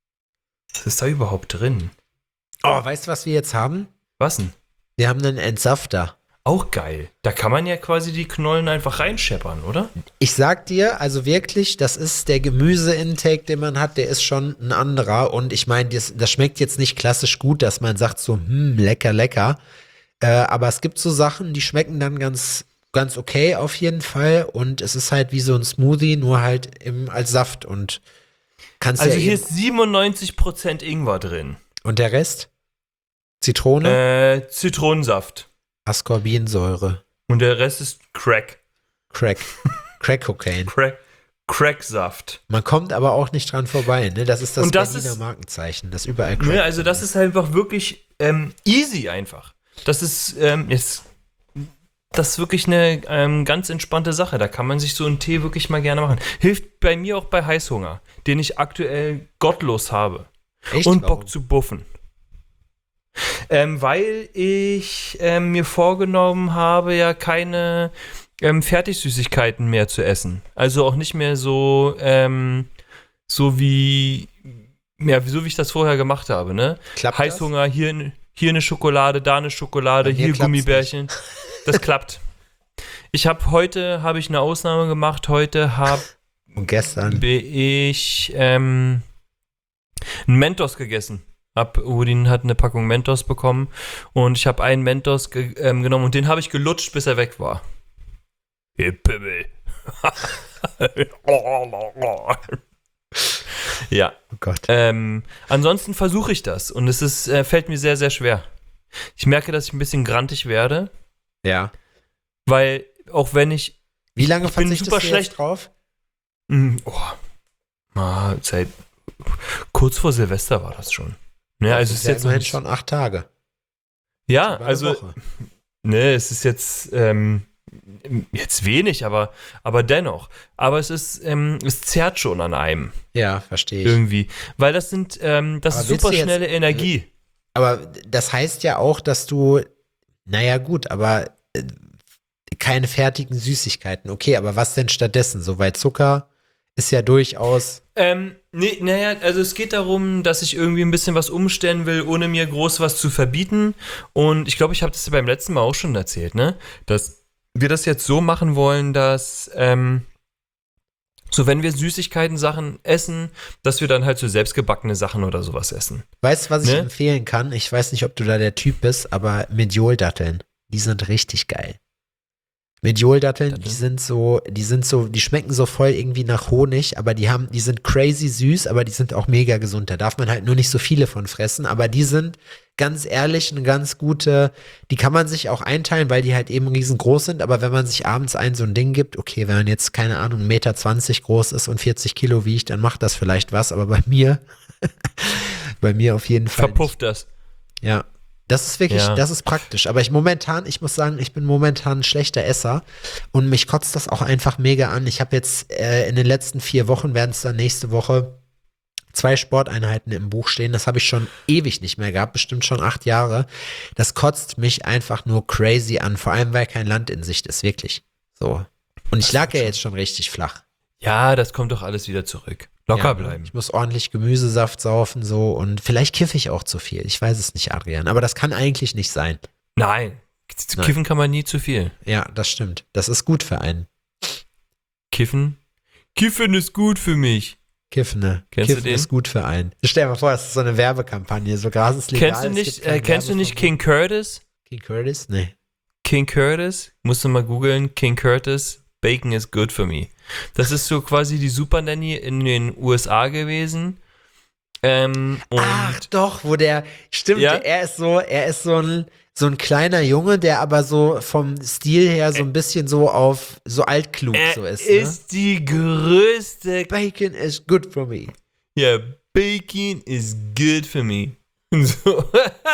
Was ist da überhaupt drin? Oh, weißt du, was wir jetzt haben? Was denn? Wir haben einen Entsafter. Auch geil. Da kann man ja quasi die Knollen einfach reinscheppern, oder? Ich sag dir, also wirklich, das ist der Gemüseintake, den man hat, der ist schon ein anderer. Und ich meine, das, das schmeckt jetzt nicht klassisch gut, dass man sagt so, hm, lecker, lecker. Äh, aber es gibt so Sachen, die schmecken dann ganz, ganz okay auf jeden Fall. Und es ist halt wie so ein Smoothie, nur halt im, als Saft. Und kannst Also ja hier eben, ist siebenundneunzig Prozent Ingwer drin. und der Rest? Zitrone, Äh, Zitronensaft. Ascorbinsäure, Und der Rest ist Crack. Crack, Crack Cocaine. Crack. Cracksaft. Man kommt aber auch nicht dran vorbei, ne? Das ist das Und das Berliner ist- Markenzeichen, das überall Crack. Ne, also das ist einfach wirklich ähm, easy einfach. Das ist ähm, jetzt das ist wirklich eine ähm, ganz entspannte Sache. Da kann man sich so einen Tee wirklich mal gerne machen. Hilft bei mir auch bei Heißhunger, den ich aktuell gottlos habe. Echt? Und Warum? Bock zu buffen. Ähm, weil ich ähm, mir vorgenommen habe, ja keine ähm, Fertigsüßigkeiten mehr zu essen. Also auch nicht mehr so, ähm, so wie, ja, so wie ich das vorher gemacht habe, ne? Klappt Heißhunger, hier, n- hier eine Schokolade, da eine Schokolade, Bei mir hier klappt's Gummibärchen. Das klappt. Ich habe heute, habe ich eine Ausnahme gemacht. Heute habe Und gestern. ich ähm, einen Mentos gegessen. Hab, Udin hat eine Packung Mentos bekommen und ich habe einen Mentos ge ähm, genommen und den habe ich gelutscht, bis er weg war. Ihr Pimmel. Ja, Oh Gott. ähm, ansonsten versuche ich das und es ist, äh, fällt mir sehr, sehr schwer. Ich merke, dass ich ein bisschen grantig werde, Ja. weil auch wenn ich, Wie lange Ich bin verzichtest super du schlecht. jetzt drauf? mh, oh, ah, seit kurz vor Silvester war das schon. Ne, also es ist ja jetzt noch immerhin nicht- schon acht Tage. Ja, Über eine also Woche. ne, es ist jetzt ähm, jetzt wenig, aber aber dennoch. Aber es ist ähm, es zerrt schon an einem Ja, verstehe ich. irgendwie, weil das sind ähm, das Aber ist willst super du jetzt- schnelle Energie. Aber das heißt ja auch, dass du, naja gut, aber äh, keine fertigen Süßigkeiten. Okay, aber was denn stattdessen? So, weil Zucker ist ja durchaus, Ähm, nee, naja, also es geht darum, dass ich irgendwie ein bisschen was umstellen will, ohne mir groß was zu verbieten. Und ich glaube, ich habe das ja beim letzten Mal auch schon erzählt, ne? Dass wir das jetzt so machen wollen, dass, ähm, So, wenn wir Süßigkeiten-Sachen essen, dass wir dann halt so selbstgebackene Sachen oder sowas essen. Weißt du, was ich Ne? empfehlen kann? Ich weiß nicht, ob du da der Typ bist, aber Medioldatteln, die sind richtig geil. Medioldatteln, die Datteln? sind so, die sind so, die schmecken so voll irgendwie nach Honig, aber die haben, die sind crazy süß, aber die sind auch mega gesund. Da darf man halt nur nicht so viele von fressen, aber die sind ganz ehrlich eine ganz gute, die kann man sich auch einteilen, weil die halt eben riesengroß sind, aber wenn man sich abends ein so ein Ding gibt, okay, wenn man jetzt, keine Ahnung, eins Komma zwanzig Meter groß ist und vierzig Kilo wiegt, dann macht das vielleicht was, aber bei mir, bei mir auf jeden Fall nicht. Verpufft das. Ja, das ist wirklich, Ja. das ist praktisch. Aber ich momentan, ich muss sagen, ich bin momentan ein schlechter Esser und mich kotzt das auch einfach mega an. Ich habe jetzt äh, in den letzten vier Wochen, werden es dann nächste Woche zwei Sporteinheiten im Buch stehen. Das habe ich schon ewig nicht mehr gehabt, bestimmt schon acht Jahre. Das kotzt mich einfach nur crazy an, vor allem weil kein Land in Sicht ist, wirklich. So. Und ich lag ja jetzt schon richtig flach. Ja, das kommt doch alles wieder zurück. Locker Ja, bleiben. Ich muss ordentlich Gemüsesaft saufen so und vielleicht kiffe ich auch zu viel. Ich weiß es nicht, Adrian, aber das kann eigentlich nicht sein. Nein. Nein. Kiffen kann man nie zu viel. Ja, das stimmt. Das ist gut für einen. Kiffen? Kiffen ist gut für mich. Kiffen, ne? Kennst du Kiffen den? ist gut für einen. Stell dir mal vor, das ist so eine Werbekampagne. So Gras ist legal. Kennst du es nicht, gibt kein äh, kennst du nicht Werbeverbot. King Curtis? King Curtis? Nee. King Curtis? Musst du mal googeln. King Curtis, Bacon is good for me. Das ist so quasi die Super Nanny in den U S A gewesen. Ähm, und Ach doch, wo der, stimmt, Ja? er ist so, er ist so ein, so ein kleiner Junge, der aber so vom Stil her so ein bisschen so auf, so altklug er so ist, ist die größte. ne? Bacon is good for me. Ja, Bacon is good for me. So.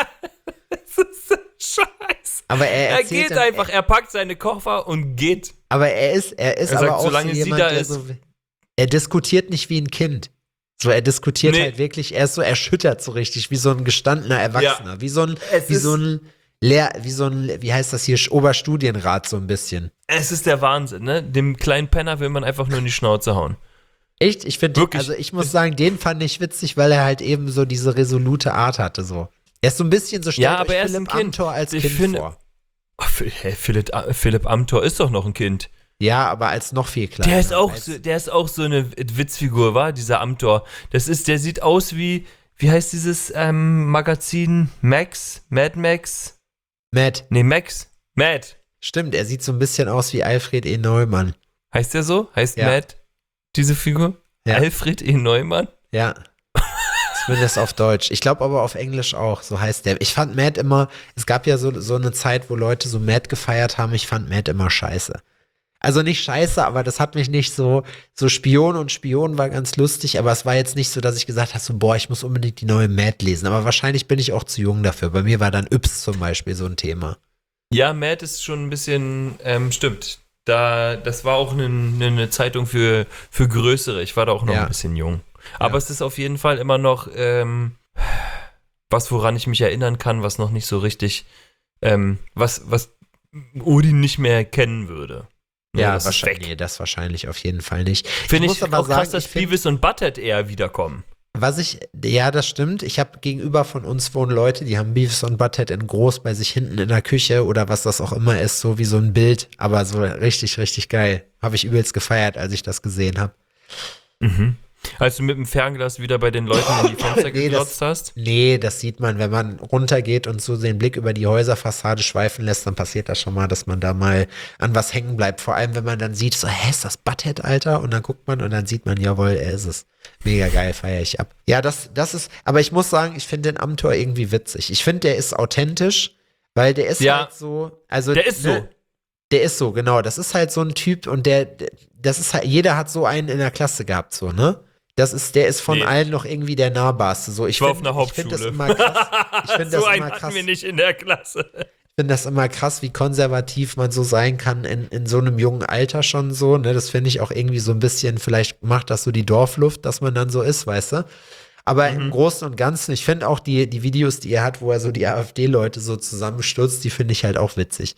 Das ist so scheiße. Aber er Er erzählt geht dann, einfach, er packt seine Koffer und geht. aber er ist, er ist Er aber sagt, auch solange so sie jemand, da der ist. so, er diskutiert nicht wie ein Kind. So, er diskutiert Nee. halt wirklich, er ist so erschüttert so richtig, wie so ein gestandener Erwachsener, wie so ein, Es wie ist- so ein Lehr, wie so ein, wie heißt das hier, Oberstudienrat so ein bisschen. Es ist der Wahnsinn, ne? Dem kleinen Penner will man einfach nur in die Schnauze hauen. Echt? Ich finde, Wirklich. also ich muss sagen, den fand ich witzig, weil er halt eben so diese resolute Art hatte, so. Er ist so ein bisschen so, stellt Ja, aber euch er ist Philipp ein Kind. Amthor als Ich Kind finde- vor. Oh, Phil- hä, Philipp, Philipp Amthor ist doch noch ein Kind. Ja, aber als noch viel kleiner. Der ist auch als, so, der ist auch so eine Witzfigur, war dieser Amthor. Das ist, der sieht aus wie, wie heißt dieses ähm, Magazin? Max? Mad Max? Matt. Nee, Max. Mad. Stimmt, er sieht so ein bisschen aus wie Alfred E. Neumann. Heißt der so? Heißt Ja. Mad diese Figur? Ja. Alfred E. Neumann? Ja. Zumindest auf Deutsch. Ich glaube aber auf Englisch auch, so heißt der. Ich fand Matt immer, es gab ja so, so eine Zeit, wo Leute so Matt gefeiert haben. Ich fand Matt immer scheiße. Also nicht scheiße, aber das hat mich nicht so, so Spion und Spion war ganz lustig, aber es war jetzt nicht so, dass ich gesagt habe, so, boah, ich muss unbedingt die neue Mad lesen. Aber wahrscheinlich bin ich auch zu jung dafür. Bei mir war dann Yps zum Beispiel so ein Thema. Ja, Mad ist schon ein bisschen, ähm, stimmt. Da, das war auch eine, eine Zeitung für, für Größere. Ich war da auch noch Ja. ein bisschen jung. Aber Ja. es ist auf jeden Fall immer noch ähm, was, woran ich mich erinnern kann, was noch nicht so richtig, ähm, was, was Odin nicht mehr kennen würde. Ne, Ja, das ist wahrscheinlich, weg. nee, das wahrscheinlich auf jeden Fall nicht. Finde muss ich aber auch krass, sagen, dass ich find- Beavis und Butthead eher wiederkommen. Was ich, ja, das stimmt. Ich habe gegenüber von uns wohnen Leute, die haben Beavis und Butthead in groß bei sich hinten in der Küche oder was das auch immer ist, so wie so ein Bild, aber so richtig, richtig geil. Habe ich übelst gefeiert, als ich das gesehen habe. Mhm. Als du mit dem Fernglas wieder bei den Leuten in die Fenster Nee, das- geglotzt hast. Nee, das sieht man, wenn man runtergeht und so den Blick über die Häuserfassade schweifen lässt, dann passiert das schon mal, dass man da mal an was hängen bleibt. Vor allem, wenn man dann sieht, so, hä, ist das Butthead, Alter? Und dann guckt man und dann sieht man, jawohl, er ist es. Mega geil, feiere ich ab. Ja, das, das ist, aber ich muss sagen, ich finde den Amthor irgendwie witzig. Ich finde, der ist authentisch, weil der ist Ja. halt so, also. Der ist so. ne, Der ist so, genau. Das ist halt so ein Typ und der, der- das ist halt, jeder hat so einen in der Klasse gehabt, so, ne? Das ist, der ist von Nee. allen noch irgendwie der nahbarste. So, ich Ich war auf find- einer ich find das Hauptschule. immer krass. Ich finde so das einen immer hatten krass. wir nicht in der Klasse. Ich finde das immer krass, wie konservativ man so sein kann in, in so einem jungen Alter schon so. Ne? Das finde ich auch irgendwie so ein bisschen, vielleicht macht das so die Dorfluft, dass man dann so ist, weißt du? Aber Mhm. im Großen und Ganzen, ich finde auch die, die Videos, die er hat, wo er so die AfD-Leute so zusammenstürzt, die finde ich halt auch witzig.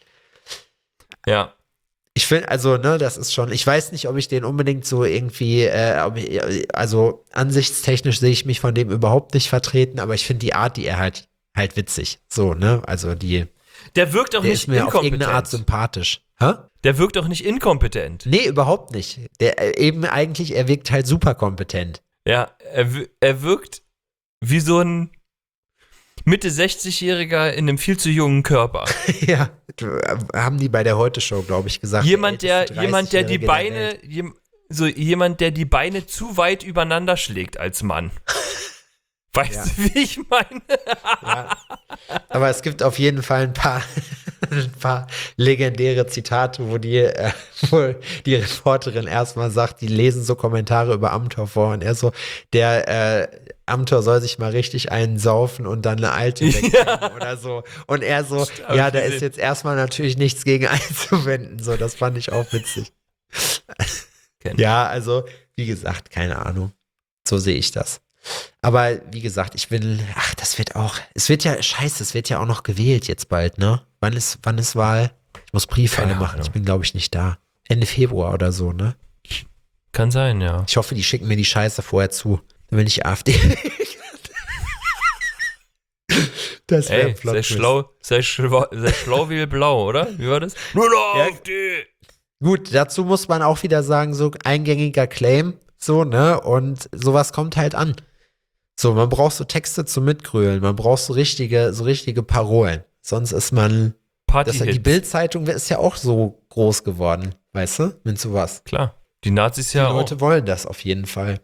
Ja. Ich finde, also, ne, das ist schon, ich weiß nicht, ob ich den unbedingt so irgendwie, äh, ob ich, also ansichtstechnisch sehe ich mich von dem überhaupt nicht vertreten, aber ich finde die Art, die er halt, halt witzig. So, ne, also die, Der wirkt auch der nicht ist mir auf inkompetent. irgendeine Art sympathisch. Hä? Der wirkt doch nicht inkompetent. Nee, überhaupt nicht. Der äh, eben eigentlich, er wirkt halt super kompetent. Ja, er, w- er wirkt wie so ein Mitte sechzig-Jähriger in einem viel zu jungen Körper. Ja, äh, haben die bei der Heute-Show, glaube ich, gesagt. Jemand, der, älteste jemand, der die dreißigjährige der Welt. Beine, jem, so jemand, der die Beine zu weit übereinander schlägt als Mann. Weißt Ja. du, wie ich meine? Ja. Aber es gibt auf jeden Fall ein paar, ein paar legendäre Zitate, wo die, äh, wo die Reporterin erstmal sagt, die lesen so Kommentare über Amthor vor und er so, der äh, Amthor soll sich mal richtig einen saufen und dann eine alte wegnehmen oder so. Und er so, Hab ja, ich da gesehen. ist jetzt erstmal natürlich nichts gegen einzuwenden. So, das fand ich auch witzig. Kenn. Ja, also, wie gesagt, keine Ahnung. So sehe ich das. Aber wie gesagt, ich will, ach, das wird auch, es wird ja, scheiße, es wird ja auch noch gewählt jetzt bald, ne? Wann ist, wann ist Wahl? Ich muss Briefwahl Keine machen, Ahnung. ich bin, glaube ich, nicht da. Ende Februar oder so, ne? Kann sein, ja. Ich hoffe, die schicken mir die Scheiße vorher zu, damit ich AfD. Das wäre Ey, sei schlau, sei, schlau, sei schlau wie blau, oder? Wie war das? Nur noch Ja. auf die. Gut, dazu muss man auch wieder sagen, so eingängiger Claim, so, ne? Und sowas kommt halt an. So, man braucht so Texte zum Mitgrölen, man braucht so richtige, so richtige Parolen. Sonst ist man, das, die Party-Hits. Bild-Zeitung ist ja auch so groß geworden, weißt du, mit sowas. Klar. Die Nazis Die ja Leute auch. wollen das auf jeden Fall.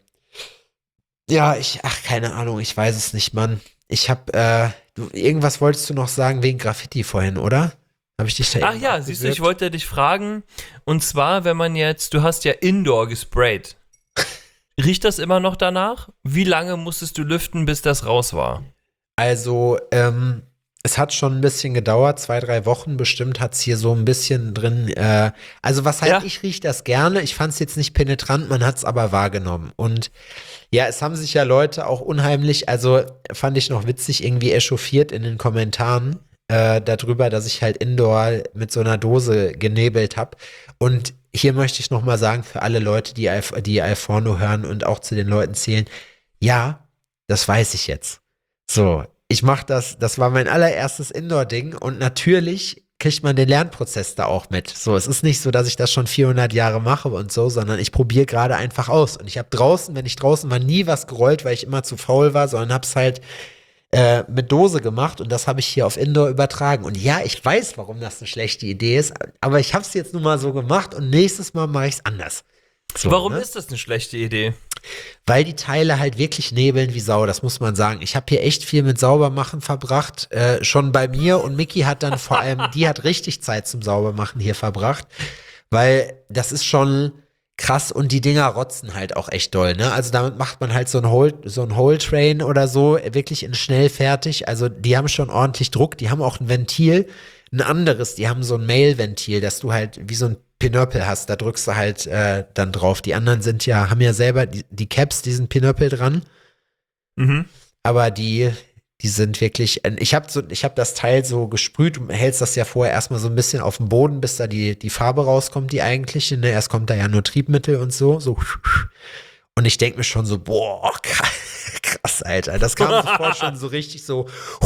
Ja, ich, ach, keine Ahnung, ich weiß es nicht, Mann. Ich hab, äh, du, irgendwas wolltest du noch sagen wegen Graffiti vorhin, oder? Habe ich dich da Ach eben ja, siehst du, ich abgewürgt? wollte dich fragen. Und zwar, wenn man jetzt, du hast ja Indoor gesprayt. Riecht das immer noch danach? Wie lange musstest du lüften, bis das raus war? Also, ähm, es hat schon ein bisschen gedauert, zwei, drei Wochen bestimmt hat's hier so ein bisschen drin. Äh, also was halt, Ja. ich riech das gerne. Ich fand's jetzt nicht penetrant, man hat's aber wahrgenommen. Und ja, es haben sich ja Leute auch unheimlich, also fand ich noch witzig, irgendwie echauffiert in den Kommentaren äh, darüber, dass ich halt Indoor mit so einer Dose genebelt hab. Und hier möchte ich noch mal sagen, für alle Leute, die, Alf die Alforno hören und auch zu den Leuten zählen, ja, das weiß ich jetzt. So, ich mach das, das war mein allererstes Indoor-Ding und natürlich kriegt man den Lernprozess da auch mit. So, es ist nicht so, dass ich das schon vierhundert Jahre mache und so, sondern ich probiere gerade einfach aus. Und ich habe draußen, wenn ich draußen war, nie was gerollt, weil ich immer zu faul war, sondern hab's halt äh, mit Dose gemacht und das habe ich hier auf Indoor übertragen. Und ja, ich weiß, warum das eine schlechte Idee ist, aber ich habe es jetzt nun mal so gemacht und nächstes Mal mache ich es anders. So, Warum ne? ist das eine schlechte Idee? Weil die Teile halt wirklich nebeln wie Sau, das muss man sagen. Ich habe hier echt viel mit Saubermachen verbracht, äh, schon bei mir und Miki hat dann vor allem, die hat richtig Zeit zum Saubermachen hier verbracht, weil das ist schon krass und die Dinger rotzen halt auch echt doll, ne? Also damit macht man halt so ein Whole, so ein Whole Train oder so wirklich in schnell fertig. Also die haben schon ordentlich Druck, die haben auch ein Ventil, ein anderes, die haben so ein Mail-Ventil, dass du halt wie so ein Pinöppel hast, da drückst du halt äh, dann drauf. Die anderen sind ja, haben ja selber die, die Caps, diesen Pinöppel dran, Mhm. aber die, die sind wirklich, ich habe so, ich habe das Teil so gesprüht, du hältst das ja vorher erstmal so ein bisschen auf dem Boden, bis da die, die Farbe rauskommt, die eigentliche, ne? Erst kommt da ja nur Triebmittel und so, so. Und ich denke mir schon so, boah, krass, Alter. Das kam sofort schon so richtig so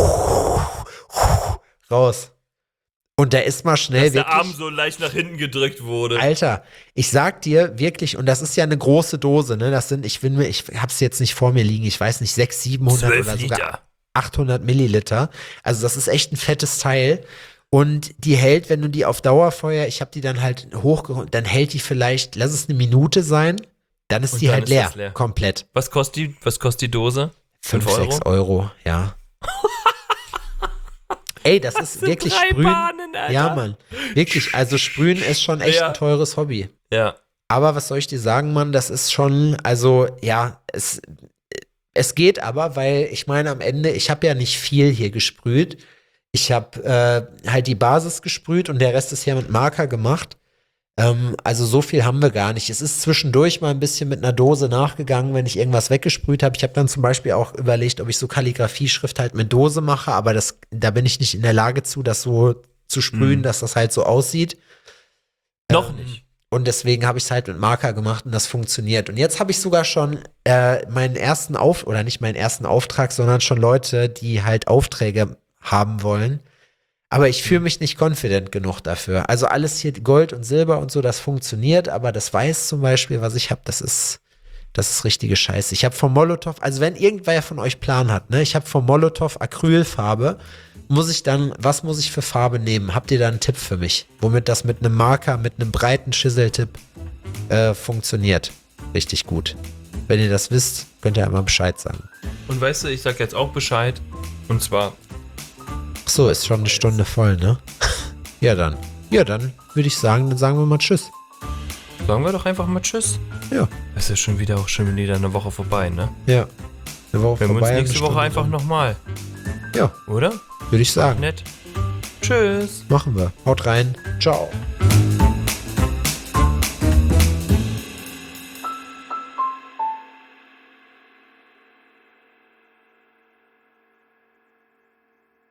raus. Und da ist mal schnell Dass der wirklich, Arm so leicht nach hinten gedrückt wurde. Alter, ich sag dir wirklich, und das ist ja eine große Dose, ne? Das sind, ich bin mir, ich hab's jetzt nicht vor mir liegen, ich weiß nicht, sechshundert, siebenhundert Zwölf oder sogar Liter. achthundert Milliliter. Also das ist echt ein fettes Teil. Und die hält, wenn du die auf Dauerfeuer, ich habe die dann halt hochgeholt, dann hält die vielleicht, lass es eine Minute sein, dann ist Und die dann halt ist leer, das leer. komplett. Was kostet die, was kostet die Dose? Fünf, Fünf sechs Euro, ja. Ey, das ist sind wirklich drei Sprühen. Bahnen, Alter. Ja, Mann. Wirklich, also Sprühen ist schon echt Ja. ein teures Hobby. Ja. Aber was soll ich dir sagen, Mann, das ist schon, also ja, es, es geht aber, weil ich meine am Ende, ich habe ja nicht viel hier gesprüht. Ich habe äh, halt die Basis gesprüht und der Rest ist ja mit Marker gemacht. Ähm, also so viel haben wir gar nicht. Es ist zwischendurch mal ein bisschen mit einer Dose nachgegangen, wenn ich irgendwas weggesprüht habe. Ich habe dann zum Beispiel auch überlegt, ob ich so Kalligrafie-Schrift halt mit Dose mache, aber das, da bin ich nicht in der Lage zu, das so zu sprühen, Mhm. dass das halt so aussieht. Noch Ähm, nicht. Und deswegen habe ich es halt mit Marker gemacht und das funktioniert. Und jetzt habe ich sogar schon äh, meinen ersten Auf oder nicht meinen ersten Auftrag, sondern schon Leute, die halt Aufträge haben wollen. Aber ich fühle mich nicht confident genug dafür. Also alles hier Gold und Silber und so, das funktioniert, aber das Weiß zum Beispiel, was ich habe, das ist, das ist richtige Scheiße. Ich habe vom Molotow, also wenn irgendwer von euch Plan hat, ne, ich habe vom Molotow Acrylfarbe, muss ich dann, was muss ich für Farbe nehmen? Habt ihr da einen Tipp für mich? Womit das mit einem Marker, mit einem breiten Chiseltipp äh, funktioniert? Richtig gut. Wenn ihr das wisst, könnt ihr einmal Bescheid sagen. Und weißt du, ich sag jetzt auch Bescheid. Und zwar, Ach so, ist schon eine Stunde voll, ne? Ja, dann. Ja, dann würde ich sagen, dann sagen wir mal Tschüss. sagen wir doch einfach mal Tschüss. Ja. Das ist ja schon wieder auch schon wieder eine Woche vorbei, ne? Ja. Eine Woche Wir hören uns vorbei, nächste eine Woche Stunde einfach rum. nochmal, Ja, oder? würde ich sagen. Nett. Tschüss. Machen wir. Haut rein. Ciao.